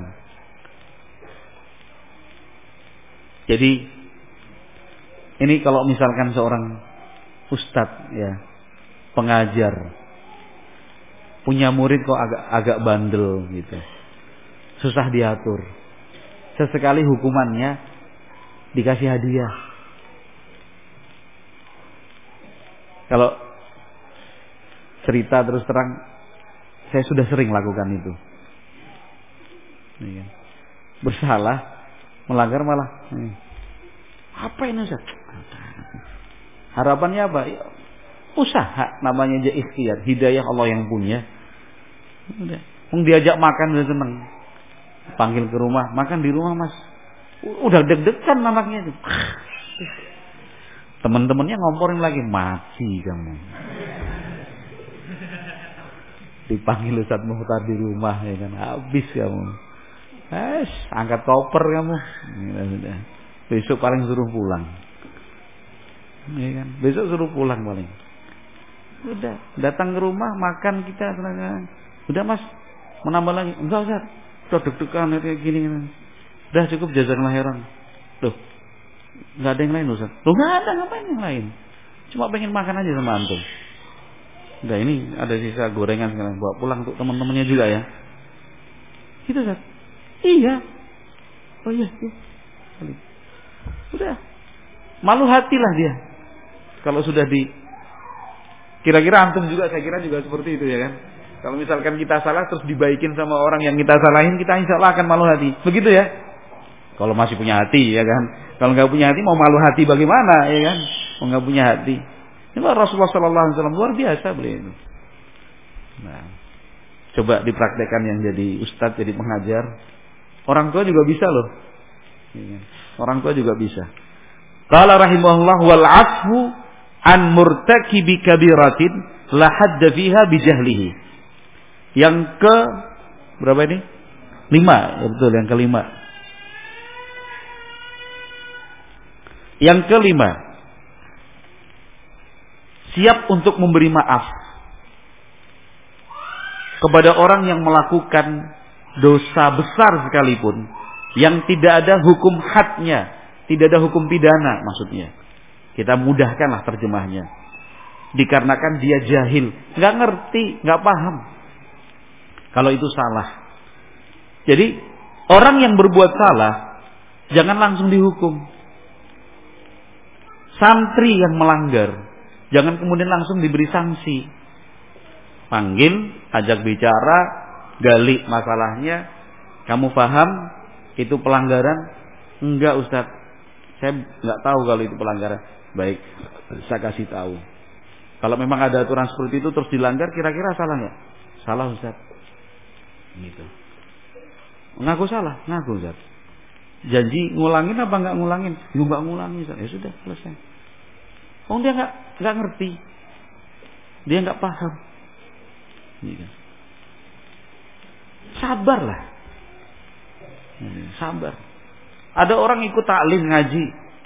Jadi ini kalau misalkan seorang ustadz ya, pengajar, punya murid kok agak agak bandel gitu, susah diatur, sesekali hukumannya dikasih hadiah. Kalau cerita terus terang, saya sudah sering lakukan itu. Bersalah, melanggar malah, apa ini Ustaz? Harapannya apa? Ya, usaha, namanya aja ikhtiar, hidayah Allah yang punya. Udah, diajak makan udah seneng, panggil ke rumah, makan di rumah Mas, udah deg-degan anaknya itu. Teman-temannya ngomporin lagi, mati kamu. Dipanggil Ustaz Muhtar di rumah ya kan, habis kamu. Eh, angkat koper kamu. Besok paling suruh pulang. Ya kan? Besok suruh pulang paling. Udah, datang ke rumah makan kita senang. Udah Mas, menambah lagi. Enggak Ustaz. Udah deg-degan kayak gini. Udah cukup jazakallahu khairan. Loh, enggak ada yang lain Ustaz. Loh, enggak ada, ngapain yang lain? Cuma pengen makan aja sama antum. Udah, ini ada sisa gorengan sekarang, bawa pulang untuk teman-temannya juga ya. Gitu Ustaz. Iya. Oh iya, iya. Udah. Malu hatilah dia. Kalau sudah di, kira-kira antum juga, saya kira juga seperti itu ya kan. Kalau misalkan kita salah terus dibaikin sama orang yang kita salahin, kita insya Allah akan malu hati. Begitu ya. Kalau masih punya hati ya kan. Kalau nggak punya hati mau malu hati bagaimana ya kan? Mau nggak punya hati. Ini Rasulullah Sallallahu Alaihi Wasallam luar biasa beliau ini. Nah, coba dipraktekkan yang jadi ustadz, jadi pengajar. Orang tua juga bisa loh. Orang tua juga bisa. Qala rahimahullah wal afwu an murtakibi kabiratin la hadda fiha bijahlihi. Yang ke berapa ini? Lima, ya betul, yang kelima. Yang kelima, siap untuk memberi maaf kepada orang yang melakukan dosa besar sekalipun, yang tidak ada hukum hadnya, tidak ada hukum pidana maksudnya. Kita mudahkanlah terjemahnya. Dikarenakan dia jahil, nggak ngerti, nggak paham. Kalau itu salah. Jadi orang yang berbuat salah jangan langsung dihukum. Santri yang melanggar jangan kemudian langsung diberi sanksi. Panggil, ajak bicara, gali masalahnya. Kamu paham itu pelanggaran? Enggak Ustaz, saya enggak tahu kalau itu pelanggaran. Baik, saya kasih tahu. Kalau memang ada aturan seperti itu terus dilanggar, kira-kira salah enggak? Salah Ustaz. Gitu. Ngaku salah, ngaku Ustaz. Janji ngulangin apa enggak ngulangin? Ya enggak ngulangin Ustaz. Ya sudah, selesai. Oh dia enggak enggak ngerti. Dia enggak paham. Gitu. Sabarlah. Sabar. Ada orang ikut taklim ngaji.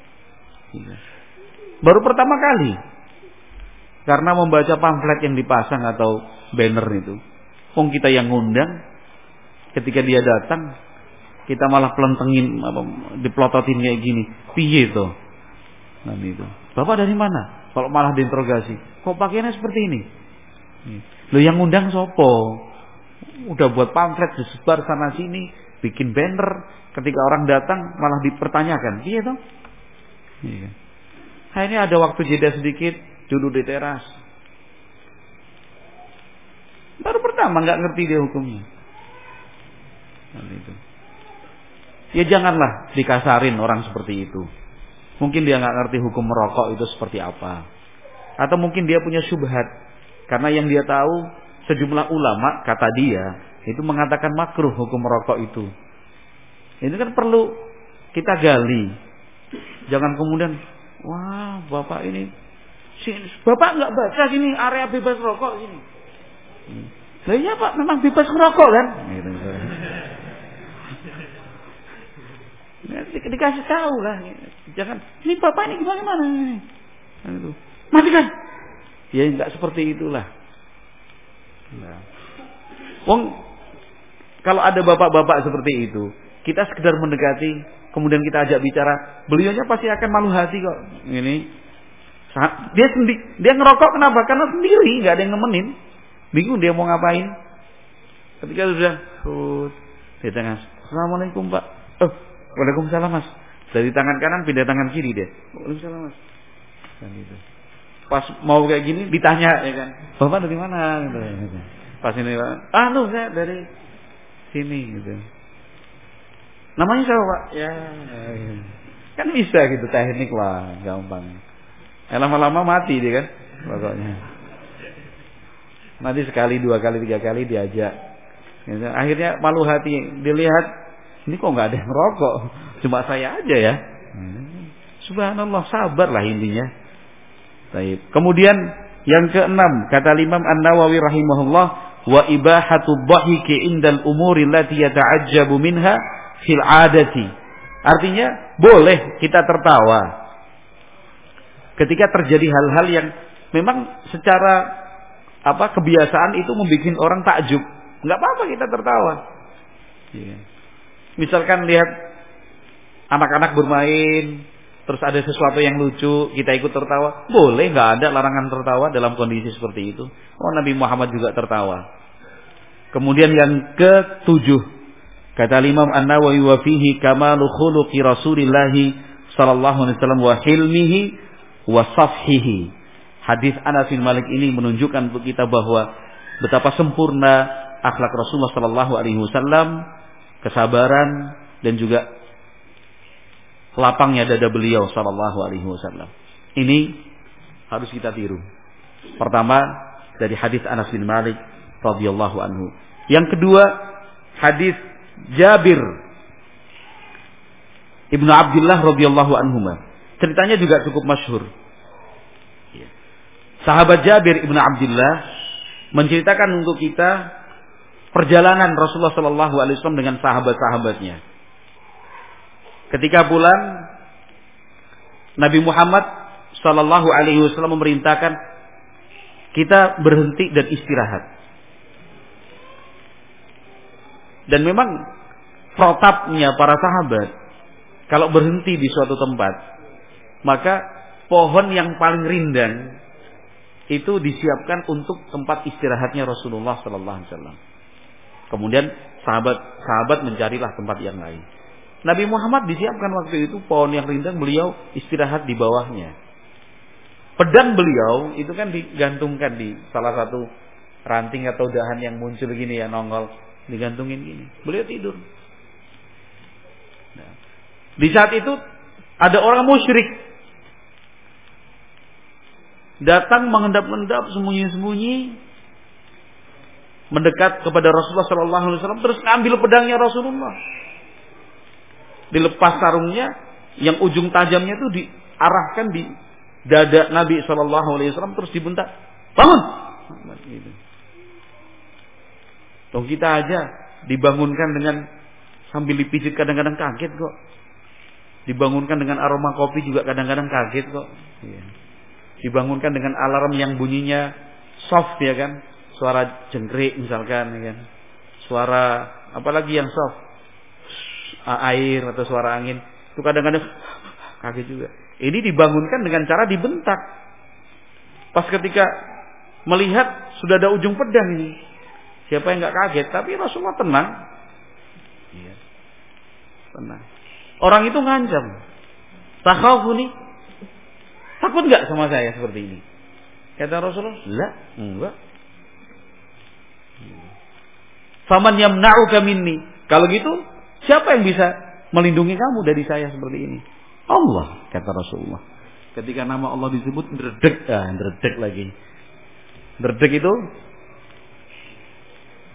Baru pertama kali. Karena membaca pamflet yang dipasang atau banner itu. Wong kita yang ngundang. Ketika dia datang, kita malah pelentengin, diplototin kayak gini. Piye toh? Nah itu. Bapak dari mana? Kalau malah diinterogasi. Kok pakaiannya seperti ini? Loh yang ngundang sopo? Udah buat pamflet disebar sana sini, bikin banner. Ketika orang datang malah dipertanyakan. Iya toh? Iya. Nah ini ada waktu jeda sedikit, duduk di teras. Baru pertama nggak ngerti dia hukumnya. Nah, itu. Ya janganlah dikasarin orang seperti itu. Mungkin dia nggak ngerti hukum merokok itu seperti apa. Atau mungkin dia punya syubhat. Karena yang dia tahu sejumlah ulama kata dia itu mengatakan makruh hukum merokok itu. Ini kan perlu kita gali. Jangan kemudian, wah bapak ini, bapak nggak baca gini area bebas rokok sini. Lah iya pak, memang bebas merokok kan? Gitu. Dikasih tahu lah, jangan. Ini bapak ini gimana mana ini? Gitu. Matikan. Ya nggak seperti itulah. Nah. Wong kalau ada bapak-bapak seperti itu, kita sekedar mendekati, kemudian kita ajak bicara, beliaunya pasti akan malu hati kok. Ini dia sendiri, dia ngerokok kenapa? Karena sendiri, nggak ada yang nemenin. Bingung dia mau ngapain. Ketika sudah, uh, dia tengah, assalamualaikum pak. Oh, waalaikumsalam mas. Dari tangan kanan pindah tangan kiri dia. Waalaikumsalam mas. Dan gitu. Pas mau kayak gini ditanya ya kan, bapak dari mana? Gitu. Pas ini, ah lu saya dari sini gitu. Namanya siapa pak? Ya, kan bisa gitu, teknik lah, gampang. Eh, lama-lama mati dia kan, pokoknya. Nanti sekali, dua kali, tiga kali diajak. Gitu. Akhirnya malu hati, dilihat ini kok nggak ada yang merokok, cuma saya aja ya. Subhanallah, sabarlah intinya. Baik. Kemudian yang keenam, kata Imam An-Nawawi rahimahullah, wa ibahatu dhahiki indal umuri allati yata'ajjabu minha fil 'adati. Artinya boleh kita tertawa ketika terjadi hal-hal yang memang secara apa kebiasaan itu membuat orang takjub. Enggak apa-apa kita tertawa. Ya. Misalkan lihat anak-anak bermain, terus ada sesuatu yang lucu, kita ikut tertawa. Boleh, enggak ada larangan tertawa dalam kondisi seperti itu. Oh, Nabi Muhammad juga tertawa. Kemudian yang ketujuh, kata Imam An-Nawawi, wa fihi kamalu khuluqi Rasulillah sallallahu alaihi wasallam wa hilmihi wa safhihi. Hadis Anas bin Malik ini menunjukkan untuk kita bahwa betapa sempurna akhlak Rasulullah sallallahu alaihi wasallam, kesabaran dan juga lapangnya dada beliau sallallahu alaihi wasallam. Ini harus kita tiru. Pertama dari hadis Anas bin Malik radhiyallahu anhu. Yang kedua hadis Jabir Ibnu Abdullah radhiyallahu anhuma. Ceritanya juga cukup masyhur. Sahabat Jabir Ibnu Abdullah menceritakan untuk kita perjalanan Rasulullah sallallahu alaihi wasallam dengan sahabat-sahabatnya. Ketika pulang, Nabi Muhammad sallallahu alaihi wasallam memerintahkan kita berhenti dan istirahat. Dan memang protapnya para sahabat, kalau berhenti di suatu tempat, maka pohon yang paling rindang itu disiapkan untuk tempat istirahatnya Rasulullah sallallahu alaihi wasallam. Kemudian sahabat-sahabat mencarilah tempat yang lain. Nabi Muhammad disiapkan waktu itu pohon yang rindang, beliau istirahat di bawahnya. Pedang beliau itu kan digantungkan di salah satu ranting atau dahan yang muncul gini ya, nongol, digantungin gini. Beliau tidur. Nah, di saat itu ada orang musyrik datang mengendap-endap sembunyi-sembunyi mendekat kepada Rasulullah sallallahu alaihi wasallam, terus ngambil pedangnya Rasulullah. Dilepas sarungnya yang ujung tajamnya itu diarahkan di dada Nabi sallallahu alaihi wasallam, terus dibentak, "Bangun!" Gitu. Toh kita aja dibangunkan dengan sambil dipijit kadang-kadang kaget kok. Dibangunkan dengan aroma kopi juga kadang-kadang kaget kok. Iya. Dibangunkan dengan alarm yang bunyinya soft ya kan, suara jengkrik misalkan ya kan, suara apalagi yang soft, air atau suara angin, itu kadang-kadang kaget juga. Ini dibangunkan dengan cara dibentak. Pas ketika melihat sudah ada ujung pedang ini, siapa yang nggak kaget? Tapi Rasulullah tenang. Iya. Tenang. Orang itu ngancam, takhafuni, takut nggak sama saya seperti ini? Kata Rasulullah, la, enggak. Faman yamna'uka minni. Kalau gitu, siapa yang bisa melindungi kamu dari saya seperti ini? Allah, kata Rasulullah. Ketika nama Allah disebut, dredeg, ah, dredeg lagi. Dredeg itu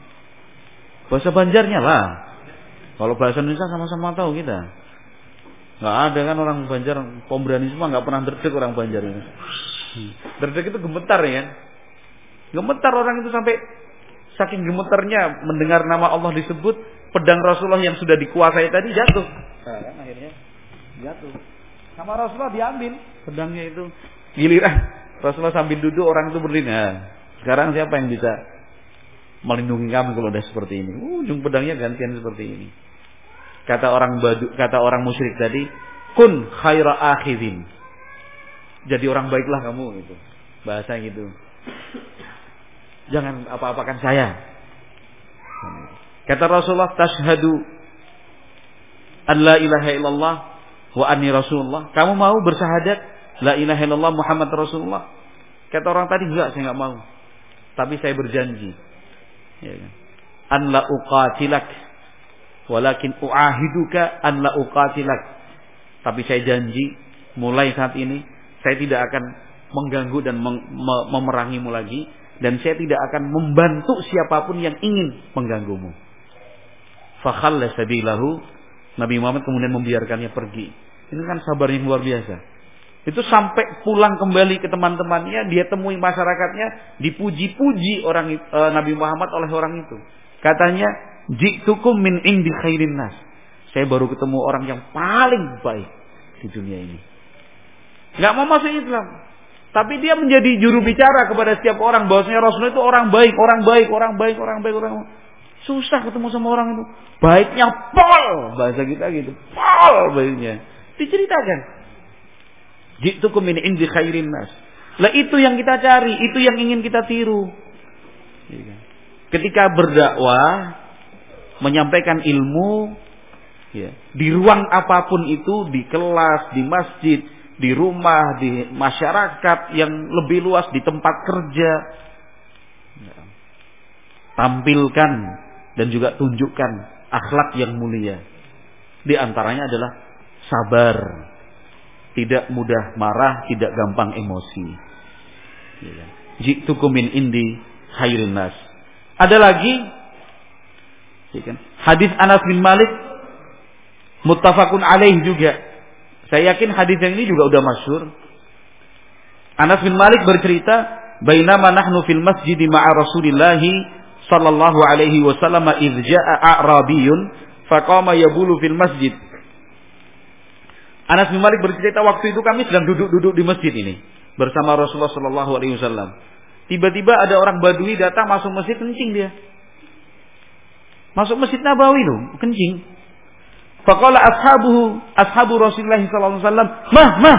bahasa Banjarnya lah. Kalau bahasa Indonesia sama-sama tahu kita. Nggak ada kan orang Banjar, pemberani semua nggak pernah derdek orang Banjar ini. Derdek itu gemetar ya kan? Gemetar orang itu sampai saking gemetarnya mendengar nama Allah disebut, pedang Rasulullah yang sudah dikuasai tadi jatuh. Nah, kan akhirnya jatuh. Sama Rasulullah diambil pedangnya itu. Giliran Rasulullah sambil duduk orang itu berdiri. Nah, sekarang siapa yang bisa melindungi kamu kalau udah seperti ini? Uh, ujung pedangnya gantian seperti ini. Kata orang badu, kata orang musyrik tadi, kun khaira akhidin. Jadi orang baiklah kamu gitu. Bahasa gitu. Jangan apa-apakan saya. Kata Rasulullah, tashhadu an la ilaha illallah wa anni rasulullah. Kamu mau bersahadat la ilaha illallah Muhammad Rasulullah? Kata orang tadi, enggak, saya enggak mau. Tapi saya berjanji, ya kan? An la uqatilak walakin uahiduka an la uqatilak. Tapi saya janji mulai saat ini saya tidak akan mengganggu dan memerangimu lagi, dan saya tidak akan membantu siapapun yang ingin mengganggumu. Fa khalla sabilahu. Nabi Muhammad kemudian membiarkannya pergi. Ini kan sabar yang luar biasa. Itu sampai pulang kembali ke teman-temannya, dia temui masyarakatnya, dipuji-puji orang e, Nabi Muhammad oleh orang itu. Katanya, "Ji'tukum min indi khairin nas." Saya baru ketemu orang yang paling baik di dunia ini. Enggak mau masuk Islam, tapi dia menjadi juru bicara kepada setiap orang bahwasanya Rasulullah itu orang baik, orang baik, orang baik, orang baik, orang baik. Susah ketemu sama orang itu. Baiknya pol, bahasa kita gitu. Pol baiknya. Diceritakan. Ji'tukum min indi khairin nas. Lah itu yang kita cari, itu yang ingin kita tiru. Ketika berdakwah, menyampaikan ilmu, ya, di ruang apapun itu, di kelas, di masjid, di rumah, di masyarakat yang lebih luas, di tempat kerja, ya, tampilkan dan juga tunjukkan akhlak yang mulia. Di antaranya adalah sabar, tidak mudah marah, tidak gampang emosi. Ya. Ji'tukum min indi khairin nas. Ada lagi, ya kan? Hadis Anas bin Malik, muttafaqun alaih juga. Saya yakin hadis yang ini juga udah masyhur. Anas bin Malik bercerita, "Bainama nahnu fil masjid ma'a Rasulillah sallallahu alaihi wasallam idz jaa'a a'rabiyyun faqama yabulu fil masjid." Anas bin Malik bercerita, waktu itu kami sedang duduk-duduk di masjid ini bersama Rasulullah sallallahu alaihi wasallam. Tiba-tiba ada orang Badui datang masuk masjid, kencing dia. Masuk Masjid Nabawi loh, kencing. Faqala ashabuhu, ashabu Rasulullah sallallahu alaihi wasallam, "Mah, mah."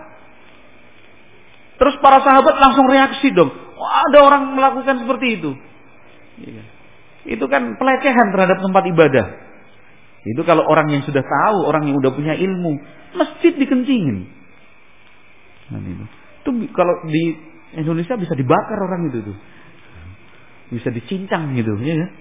Terus para sahabat langsung reaksi dong. Wah, ada orang melakukan seperti itu. Itu kan pelecehan terhadap tempat ibadah. Itu kalau orang yang sudah tahu, orang yang sudah punya ilmu, masjid dikencingin. Nah, itu. Itu kalau di Indonesia bisa dibakar orang itu tuh. Bisa dicincang gitu, ya kan?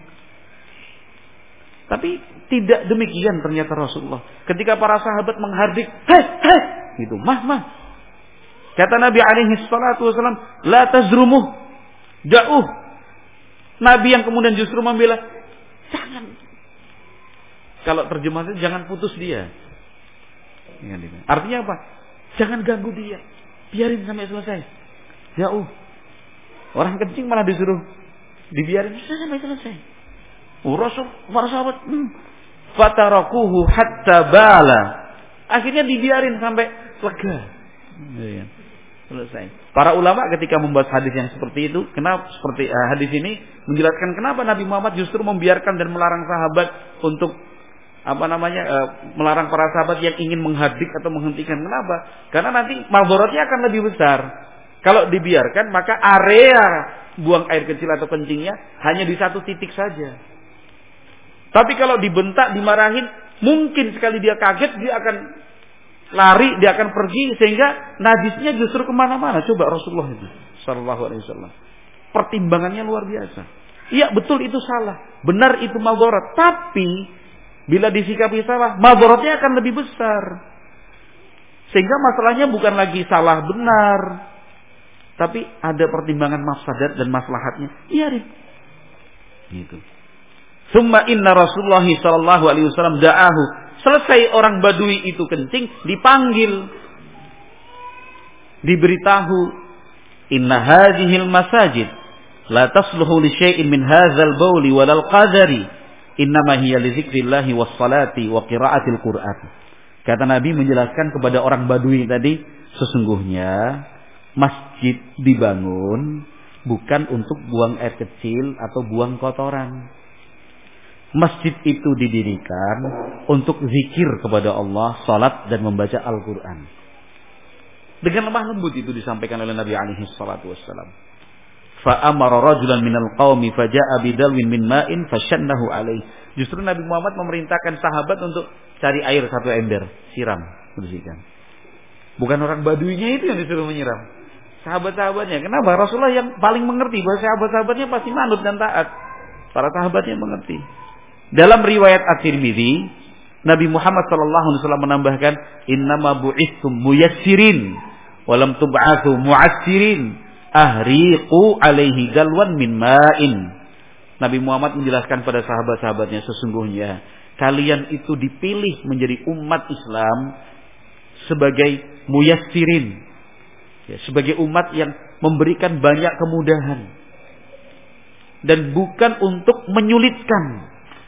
Tapi tidak demikian ternyata Rasulullah. Ketika para sahabat menghardik, "Hei, hei!" gitu, "Mah, mah." Kata Nabi alaihi salatu wasallam, "La tazrumuh, jauh." Nabi yang kemudian justru membela, "Jangan." Kalau terjemahnya, jangan putus dia. Artinya apa? Jangan ganggu dia. Biarin sampai selesai. Jauh. Orang kencing malah disuruh dibiarin sampai selesai. Oh, Rasul, para sahabat, hmm. Fatarakuhu hatta bala. Akhirnya dibiarin sampai lega. Ya, selesai. Para ulama ketika membahas hadis yang seperti itu, kenapa seperti uh, hadis ini menjelaskan kenapa Nabi Muhammad justru membiarkan dan melarang sahabat untuk apa namanya uh, melarang para sahabat yang ingin menghardik atau menghentikan. Kenapa? Karena nanti madaratnya akan lebih besar. Kalau dibiarkan, maka area buang air kecil atau kencingnya hanya di satu titik saja. Tapi kalau dibentak, dimarahin, mungkin sekali dia kaget, dia akan lari, dia akan pergi, sehingga najisnya justru kemana-mana. Coba Rasulullah itu, sallallahu alaihi wasallam. Pertimbangannya luar biasa. Iya, betul itu salah. Benar itu madarat. Tapi, bila disikapi salah, madaratnya akan lebih besar. Sehingga masalahnya bukan lagi salah benar, tapi ada pertimbangan mafsadat dan maslahatnya. Iya, gitu. Summa inna Rasulullah sallallahu alaihi wasallam da'ahu Selesai orang Badui itu kencing, dipanggil, diberitahu, inna hadhil masajid la tasluhu li syai'in min hadzal bauli walal qadari, innama hiya li dzikrillahi was salati wa qiraatil Qur'an. Kata Nabi menjelaskan kepada orang Badui tadi, sesungguhnya masjid dibangun bukan untuk buang air kecil atau buang kotoran. Masjid itu didirikan untuk zikir kepada Allah, salat dan membaca Al-Quran. Dengan lemah lembut itu disampaikan oleh Nabi alaihi salatu wassalam. Fa'amara rajulan minal qaumi faja'a bidalwin min ma'in fashannahu alaihi. Justru Nabi Muhammad memerintahkan sahabat untuk cari air satu ember, siram, bersihkan. Bukan orang Baduinya itu yang disuruh menyiram, sahabat-sahabatnya. Kenapa? Rasulullah yang paling mengerti bahwa sahabat-sahabatnya pasti manut dan taat. Para sahabatnya mengerti. Dalam riwayat At-Tirmidzi, Nabi Muhammad sallallahu alaihi wasallam menambahkan, "Innama bu'itsum muyassirin wa lam tub'atsu mu'assirin, ahriqu alaihi galwan min ma'in." Nabi Muhammad menjelaskan pada sahabat-sahabatnya, sesungguhnya kalian itu dipilih menjadi umat Islam sebagai muyassirin, ya, sebagai umat yang memberikan banyak kemudahan dan bukan untuk menyulitkan.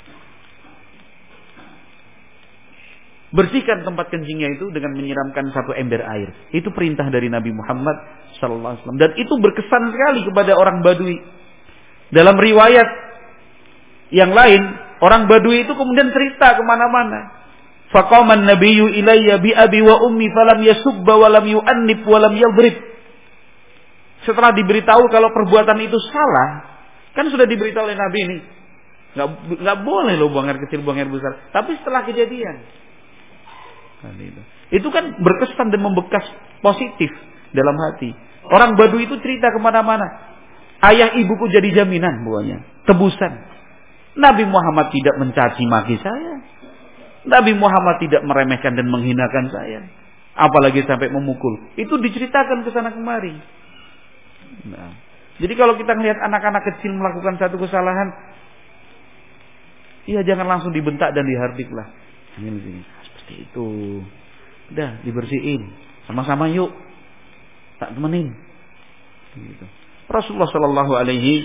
Bersihkan tempat kencingnya itu dengan menyiramkan satu ember air. Itu perintah dari Nabi Muhammad sallallahu alaihi wasallam, dan itu berkesan sekali kepada orang Badui. Dalam riwayat yang lain, orang Badui itu kemudian cerita kemana-mana. Faqaman nabiyyu ilayya bi abi wa ummi falam yasubba wa lam yu'annib wa lam yadrib. Setelah diberitahu kalau perbuatan itu salah, kan sudah diberitahu oleh Nabi ini, nggak nggak boleh loh buang air kecil, buang air besar. Tapi setelah kejadian, itu kan berkesan dan membekas positif dalam hati. Orang Badui itu cerita kemana-mana, ayah ibuku jadi jaminan buahnya, tebusan. Nabi Muhammad tidak mencaci maki saya, Nabi Muhammad tidak meremehkan dan menghinakan saya, apalagi sampai memukul. Itu diceritakan ke sana kemari. Nah, jadi kalau kita melihat anak-anak kecil melakukan satu kesalahan, iya jangan langsung dibentak dan dihardik lah. Ini seperti itu. Udah dibersihin, sama-sama yuk, tak temenin. Gitu. Rasulullah Shallallahu Alaihi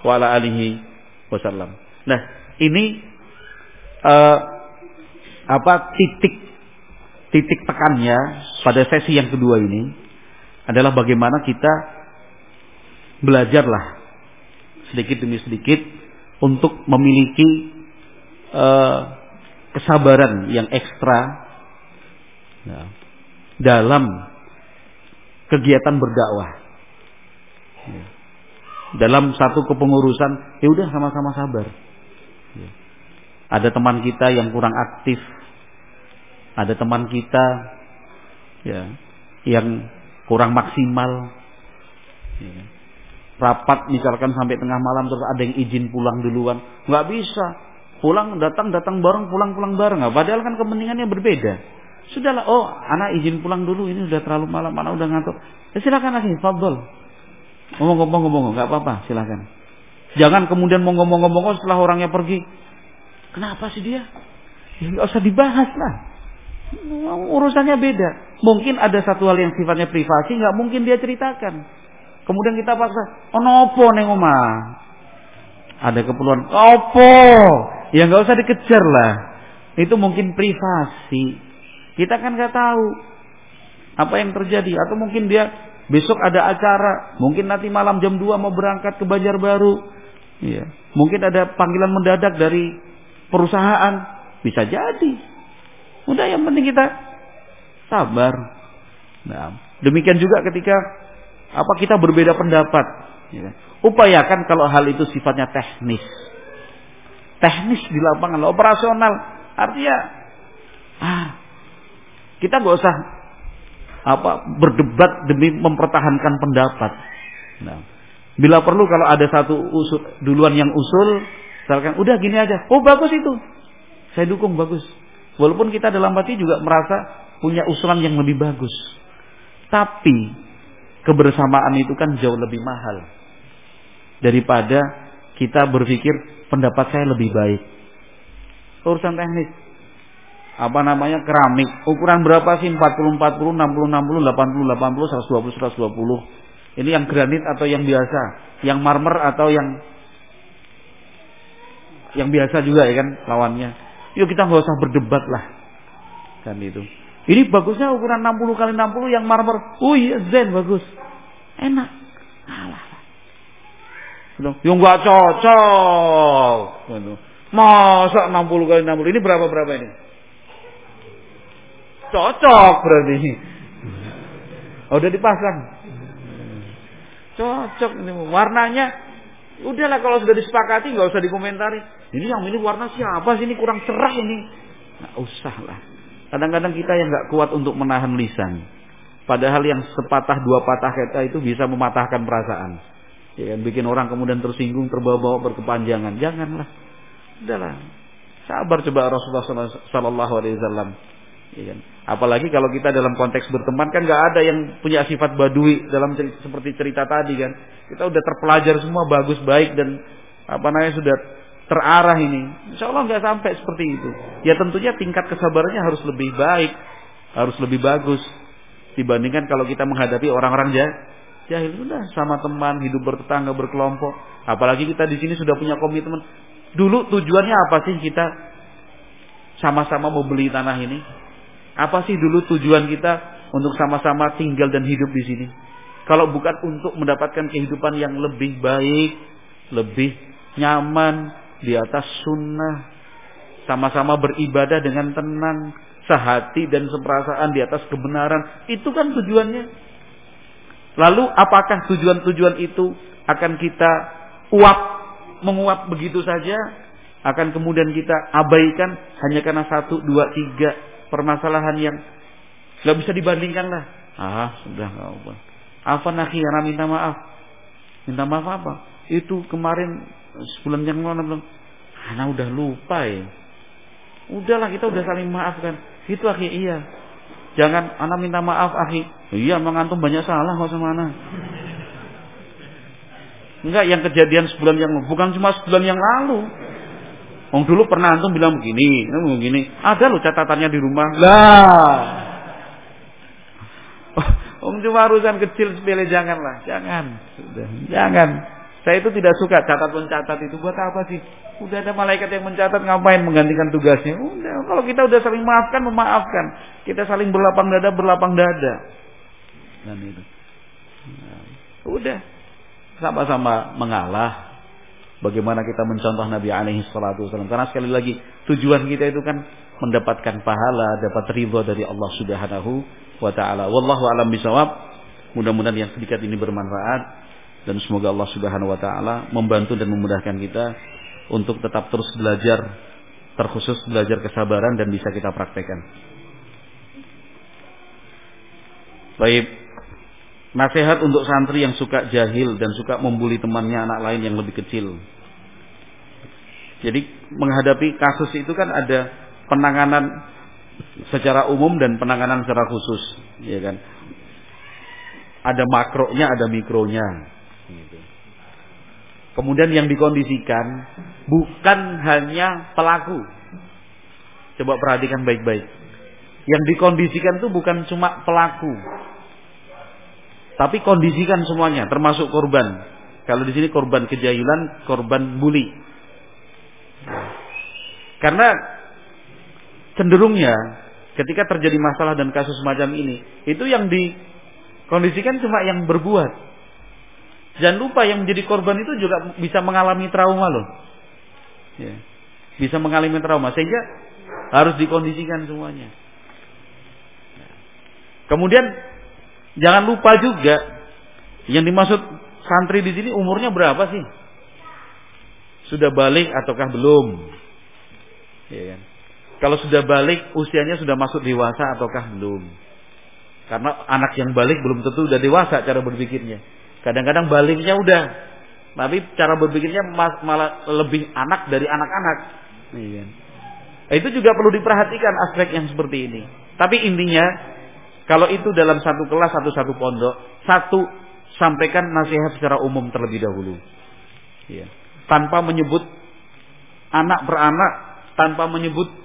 Wasallam. Nah, ini uh, apa titik titik tekannya pada sesi yang kedua ini adalah bagaimana kita belajarlah sedikit demi sedikit untuk memiliki uh, kesabaran yang ekstra, ya, dalam kegiatan berdakwah, ya. Dalam satu kepengurusan, ya udah sama-sama sabar, ya. Ada teman kita yang kurang aktif, ada teman kita, ya, yang kurang maksimal, ya. Rapat misalkan sampai tengah malam terus ada yang izin pulang duluan, nggak bisa. Pulang datang datang bareng, pulang pulang bareng. Padahal kan kepentingannya berbeda. Sudahlah, oh anak izin pulang dulu, ini sudah terlalu malam, anak udah ngantuk. Ya, silakan lagi, fadhol. Ngomong-ngomong, nggak apa-apa, silakan. Jangan kemudian mau ngomong-ngomong, oh, setelah orangnya pergi, kenapa sih dia? Ya, nggak usah dibahas lah. Urusannya beda. Mungkin ada satu hal yang sifatnya privasi, nggak mungkin dia ceritakan. Kemudian kita paksa, oh nopo neng omah. Ada keperluan, opo? Ya nggak usah dikejar lah. Itu mungkin privasi. Kita kan nggak tahu apa yang terjadi. Atau mungkin dia besok ada acara. Mungkin nanti malam jam dua mau berangkat ke Banjarbaru. Ya. Mungkin ada panggilan mendadak dari perusahaan. Bisa jadi. Udah, yang penting kita sabar. Nah, demikian juga ketika apa kita berbeda pendapat. Ya. Upayakan kalau hal itu sifatnya teknis. Teknis di lapangan, operasional. Artinya, ah, kita nggak usah apa berdebat demi mempertahankan pendapat. Nah, bila perlu kalau ada satu usul duluan yang usul, misalkan udah gini aja. Oh bagus itu, saya dukung, bagus. Walaupun kita dalam hati juga merasa punya usulan yang lebih bagus, tapi kebersamaan itu kan jauh lebih mahal daripada kita berpikir pendapat saya lebih baik. Urusan teknis, apa namanya keramik. Ukuran berapa sih? empat puluh empat puluh, enam puluh enam puluh, delapan puluh delapan puluh, seratus dua puluh seratus dua puluh. Ini yang granit atau yang biasa? Yang marmer atau yang yang biasa juga ya kan lawannya. Yuk kita nggak usah berdebat lah. Kan itu. Ini bagusnya ukuran enam puluh kali enam puluh yang marmer. Oh iya zen bagus. Enak. Alah. Yang nggak cocok. Masa enam puluh kali enam puluh ini berapa berapa ini? Cocok berarti. Oh, udah dipasang. Cocok ini warnanya. Udahlah kalau sudah disepakati nggak usah dikomentari. Ini yang ini warna siapa sih, ini kurang cerah ini. Nggak usah lah. Kadang-kadang kita yang nggak kuat untuk menahan lisan. Padahal yang sepatah dua patah kata itu bisa mematahkan perasaan. Ya, bikin orang kemudian tersinggung, terbawa-bawa berkepanjangan. Janganlah. Udahlah. Sabar coba Rasulullah sallallahu alaihi wasallam. Ya kan? Apalagi kalau kita dalam konteks berteman kan nggak ada yang punya sifat badui dalam cerita, seperti cerita tadi kan. Kita udah terpelajar semua bagus baik dan apa namanya sudah terarah ini. Insya Allah nggak sampai seperti itu. Ya tentunya tingkat kesabarannya harus lebih baik, harus lebih bagus dibandingkan kalau kita menghadapi orang-orang jahil. Jahil sudah sama teman, hidup bertetangga, berkelompok. Apalagi kita di sini sudah punya komitmen. Dulu tujuannya apa sih kita sama-sama mau beli tanah ini? Apa sih dulu tujuan kita untuk sama-sama tinggal dan hidup di sini? Kalau bukan untuk mendapatkan kehidupan yang lebih baik, lebih nyaman di atas sunnah, sama-sama beribadah dengan tenang, sehati dan seperasaan di atas kebenaran. Itu kan tujuannya. Lalu apakah tujuan-tujuan itu akan kita uap, menguap begitu saja? Akan kemudian kita abaikan hanya karena satu, dua, tiga permasalahan yang nggak bisa dibandingkan lah. Ah, sudah nggak apa. Afan akhi, karena minta maaf. Minta maaf apa? Itu kemarin sebulan yang lalu belum. Ana udah lupa ya. Udahlah kita udah saling maafkan. Itu akhi iya. Jangan ana minta maaf akhi. Iya, mengantum banyak salah kok sama ana. Enggak, yang kejadian sebulan yang lalu, bukan cuma sebulan yang lalu. Wong dulu pernah antum bilang begini, begini. Ada loh catatannya di rumah. Lah. Wong cuma urusan kecil sepele, janganlah, jangan. Sudah, jangan. Saya itu tidak suka catat-mencatat itu, buat apa sih? Udah ada malaikat yang mencatat, ngapain menggantikan tugasnya? Udah, kalau kita udah saling maafkan, memaafkan. Kita saling berlapang dada, berlapang dada. Dan itu. Nah, udah. Sama-sama mengalah. Bagaimana kita mencontoh Nabi alaihi salatu wasallam. Karena sekali lagi tujuan kita itu kan mendapatkan pahala, dapat ridha dari Allah Subhanahu wa taala. Wallahu a'lam bishawab. Mudah-mudahan yang sedikit ini bermanfaat dan semoga Allah Subhanahu wa taala membantu dan memudahkan kita untuk tetap terus belajar, terkhusus belajar kesabaran dan bisa kita praktekkan. Baik. Nasihat untuk santri yang suka jahil dan suka membuli temannya anak lain yang lebih kecil. Jadi menghadapi kasus itu kan ada penanganan secara umum dan penanganan secara khusus, ya kan? Ada makronya, ada mikronya. Kemudian yang dikondisikan bukan hanya pelaku. Coba perhatikan baik-baik. Yang dikondisikan itu bukan cuma pelaku. Tapi kondisikan semuanya, termasuk korban. Kalau di sini korban kejahilan, korban bully. Karena cenderungnya ketika terjadi masalah dan kasus semacam ini, itu yang dikondisikan cuma yang berbuat. Jangan lupa yang menjadi korban itu juga bisa mengalami trauma loh. Ya. Bisa mengalami trauma sehingga harus dikondisikan semuanya. Kemudian jangan lupa juga yang dimaksud santri di sini umurnya berapa sih? Sudah balik ataukah belum? Ya kan? Kalau sudah balik, usianya sudah masuk dewasa ataukah belum? Karena anak yang balik belum tentu sudah dewasa cara berpikirnya. Kadang-kadang baliknya udah, tapi cara berpikirnya malah lebih anak dari anak-anak. Ya kan? Itu juga perlu diperhatikan aspek yang seperti ini. Tapi intinya, kalau itu dalam satu kelas, satu-satu pondok, satu sampaikan nasihat secara umum terlebih dahulu. Ya. Tanpa menyebut anak per anak, tanpa menyebut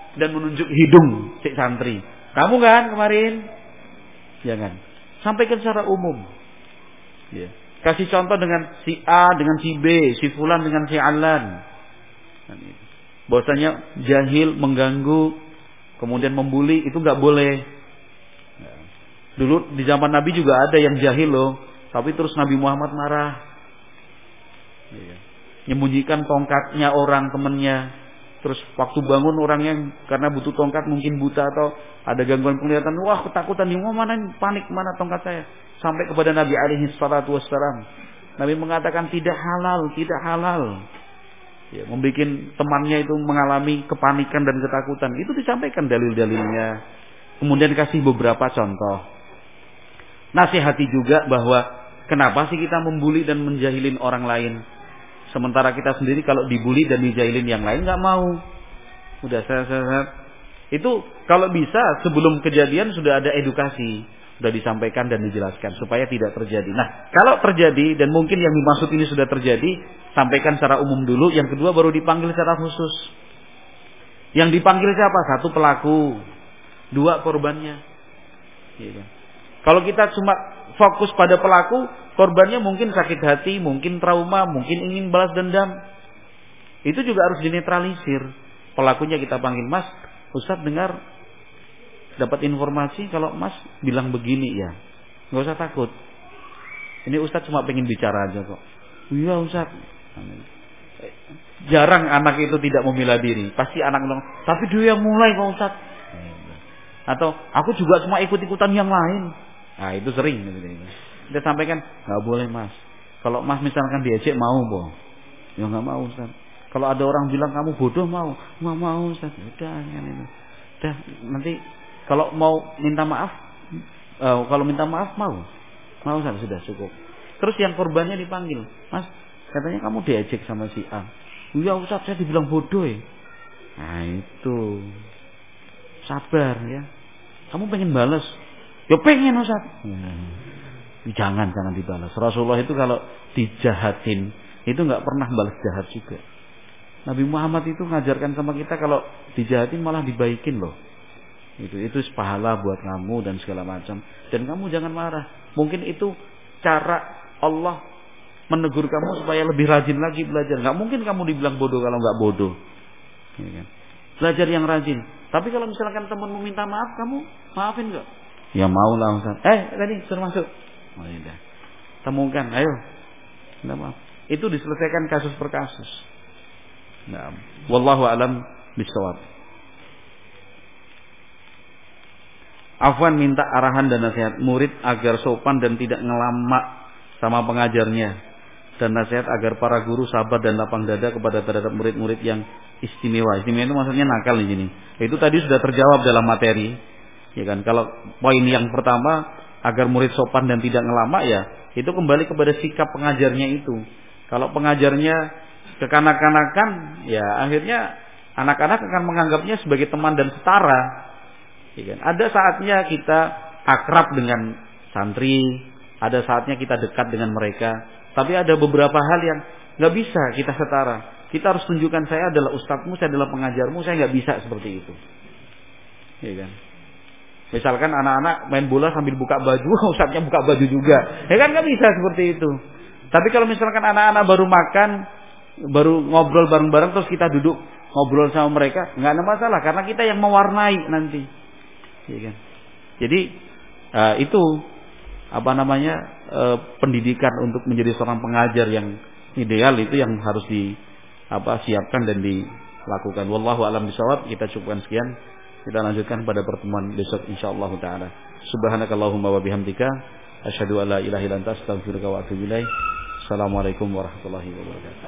dan menunjuk hidung si santri. Kamu kan kemarin? Jangan. Sampaikan secara umum. Ya. Kasih contoh dengan si A dengan si B, si fulan dengan si Alan. Bahwasanya jahil mengganggu, kemudian membuli itu nggak boleh. Dulu di zaman Nabi juga ada yang jahil loh, tapi terus Nabi Muhammad marah. Menyembunyikan tongkatnya orang temannya. Terus waktu bangun orangnya karena butuh tongkat mungkin buta atau ada gangguan penglihatan, wah ketakutan, di mana panik, mana tongkat saya. Sampai kepada Nabi alaihi salatu wassalam. Nabi mengatakan tidak halal, tidak halal. Ya, membuat temannya itu mengalami kepanikan dan ketakutan. Itu disampaikan dalil-dalilnya. Kemudian kasih beberapa contoh. Nasihati juga bahwa kenapa sih kita membuli dan menjahilin orang lain. Sementara kita sendiri kalau dibuli dan dijahilin yang lain nggak mau. Udah saya, saya, saya. Itu kalau bisa sebelum kejadian sudah ada edukasi, sudah disampaikan dan dijelaskan supaya tidak terjadi. Nah, kalau terjadi dan mungkin yang dimaksud ini sudah terjadi, sampaikan secara umum dulu. Yang kedua baru dipanggil secara khusus. Yang dipanggil siapa? Satu pelaku, dua korbannya. Gitu. Kalau kita cuma fokus pada pelaku, korbannya mungkin sakit hati, mungkin trauma, mungkin ingin balas dendam. Itu juga harus dinetralisir. Pelakunya kita panggil, Mas, Ustaz dengar dapat informasi kalau Mas bilang begini ya, nggak usah takut. Ini Ustaz cuma pengen bicara aja kok. Iya Ustaz. Jarang anak itu tidak membela diri. Pasti anak bilang, tapi dia yang mulai kok Ustaz. Atau aku juga cuma ikut-ikutan yang lain. Nah itu sering. Kita sampaikan, nggak boleh Mas. Kalau Mas misalkan diajak mau boh, ya nggak mau Ustaz. Kalau ada orang bilang kamu bodoh mau, nggak mau Ustaz. Udah kan itu. Udah nanti kalau mau minta maaf, uh, kalau minta maaf mau, mau Ustaz sudah cukup. Terus yang korbannya dipanggil, Mas, katanya kamu diajak sama si A. Ya Ustaz saya dibilang bodoh ya. Nah itu sabar ya. Kamu pengen balas? Ya pengen Ustaz. Hmm. Jangan jangan dibalas. Rasulullah itu kalau dijahatin itu nggak pernah balas jahat juga. Nabi Muhammad itu ngajarkan sama kita kalau dijahatin malah dibaikin loh. Itu itu pahala buat kamu dan segala macam. Dan kamu jangan marah. Mungkin itu cara Allah menegur kamu supaya lebih rajin lagi belajar. Nggak mungkin kamu dibilang bodoh kalau nggak bodoh. Ya kan? Belajar yang rajin. Tapi kalau misalkan temanmu minta maaf, kamu maafin nggak? Ya mau lah Ustaz. Eh tadi suruh masuk. Oh iya. Temukan, ayo. Minta maaf. Itu diselesaikan kasus per kasus. Nah, wallahu alam bishawab. Afwan minta arahan dan nasihat murid agar sopan dan tidak ngelamak sama pengajarnya, dan nasihat agar para guru sabar dan lapang dada kepada terhadap murid-murid yang istimewa. Istimewa itu maksudnya nakal di sini. Itu tadi sudah terjawab dalam materi, ya kan? Kalau poin yang pertama agar murid sopan dan tidak ngelamak, ya itu kembali kepada sikap pengajarnya itu. Kalau pengajarnya kekanak-kanakan, ya akhirnya anak-anak akan menganggapnya sebagai teman dan setara. Ya kan? Ada saatnya kita akrab dengan santri, ada saatnya kita dekat dengan mereka. Tapi ada beberapa hal yang nggak bisa kita setara. Kita harus tunjukkan saya adalah ustadzmu, saya adalah pengajarmu, saya nggak bisa seperti itu. Ya kan? Misalkan anak-anak main bola sambil buka baju, ustadznya buka baju juga. Ya kan nggak bisa seperti itu. Tapi kalau misalkan anak-anak baru makan, baru ngobrol bareng-bareng, terus kita duduk ngobrol sama mereka, nggak ada masalah karena kita yang mewarnai nanti. Ya kan? Jadi uh, itu apa namanya uh, pendidikan untuk menjadi seorang pengajar yang ideal itu yang harus di apa siapkan dan dilakukan. Wallahu a'lam bishawab. Kita cukupkan sekian. Kita lanjutkan pada pertemuan besok insyaallah taala. Subhanakallahumma wa bihamdika asyhadu an la ilaha illa anta astaghfiruka wa atubu ilaik. Assalamualaikum warahmatullahi wabarakatuh.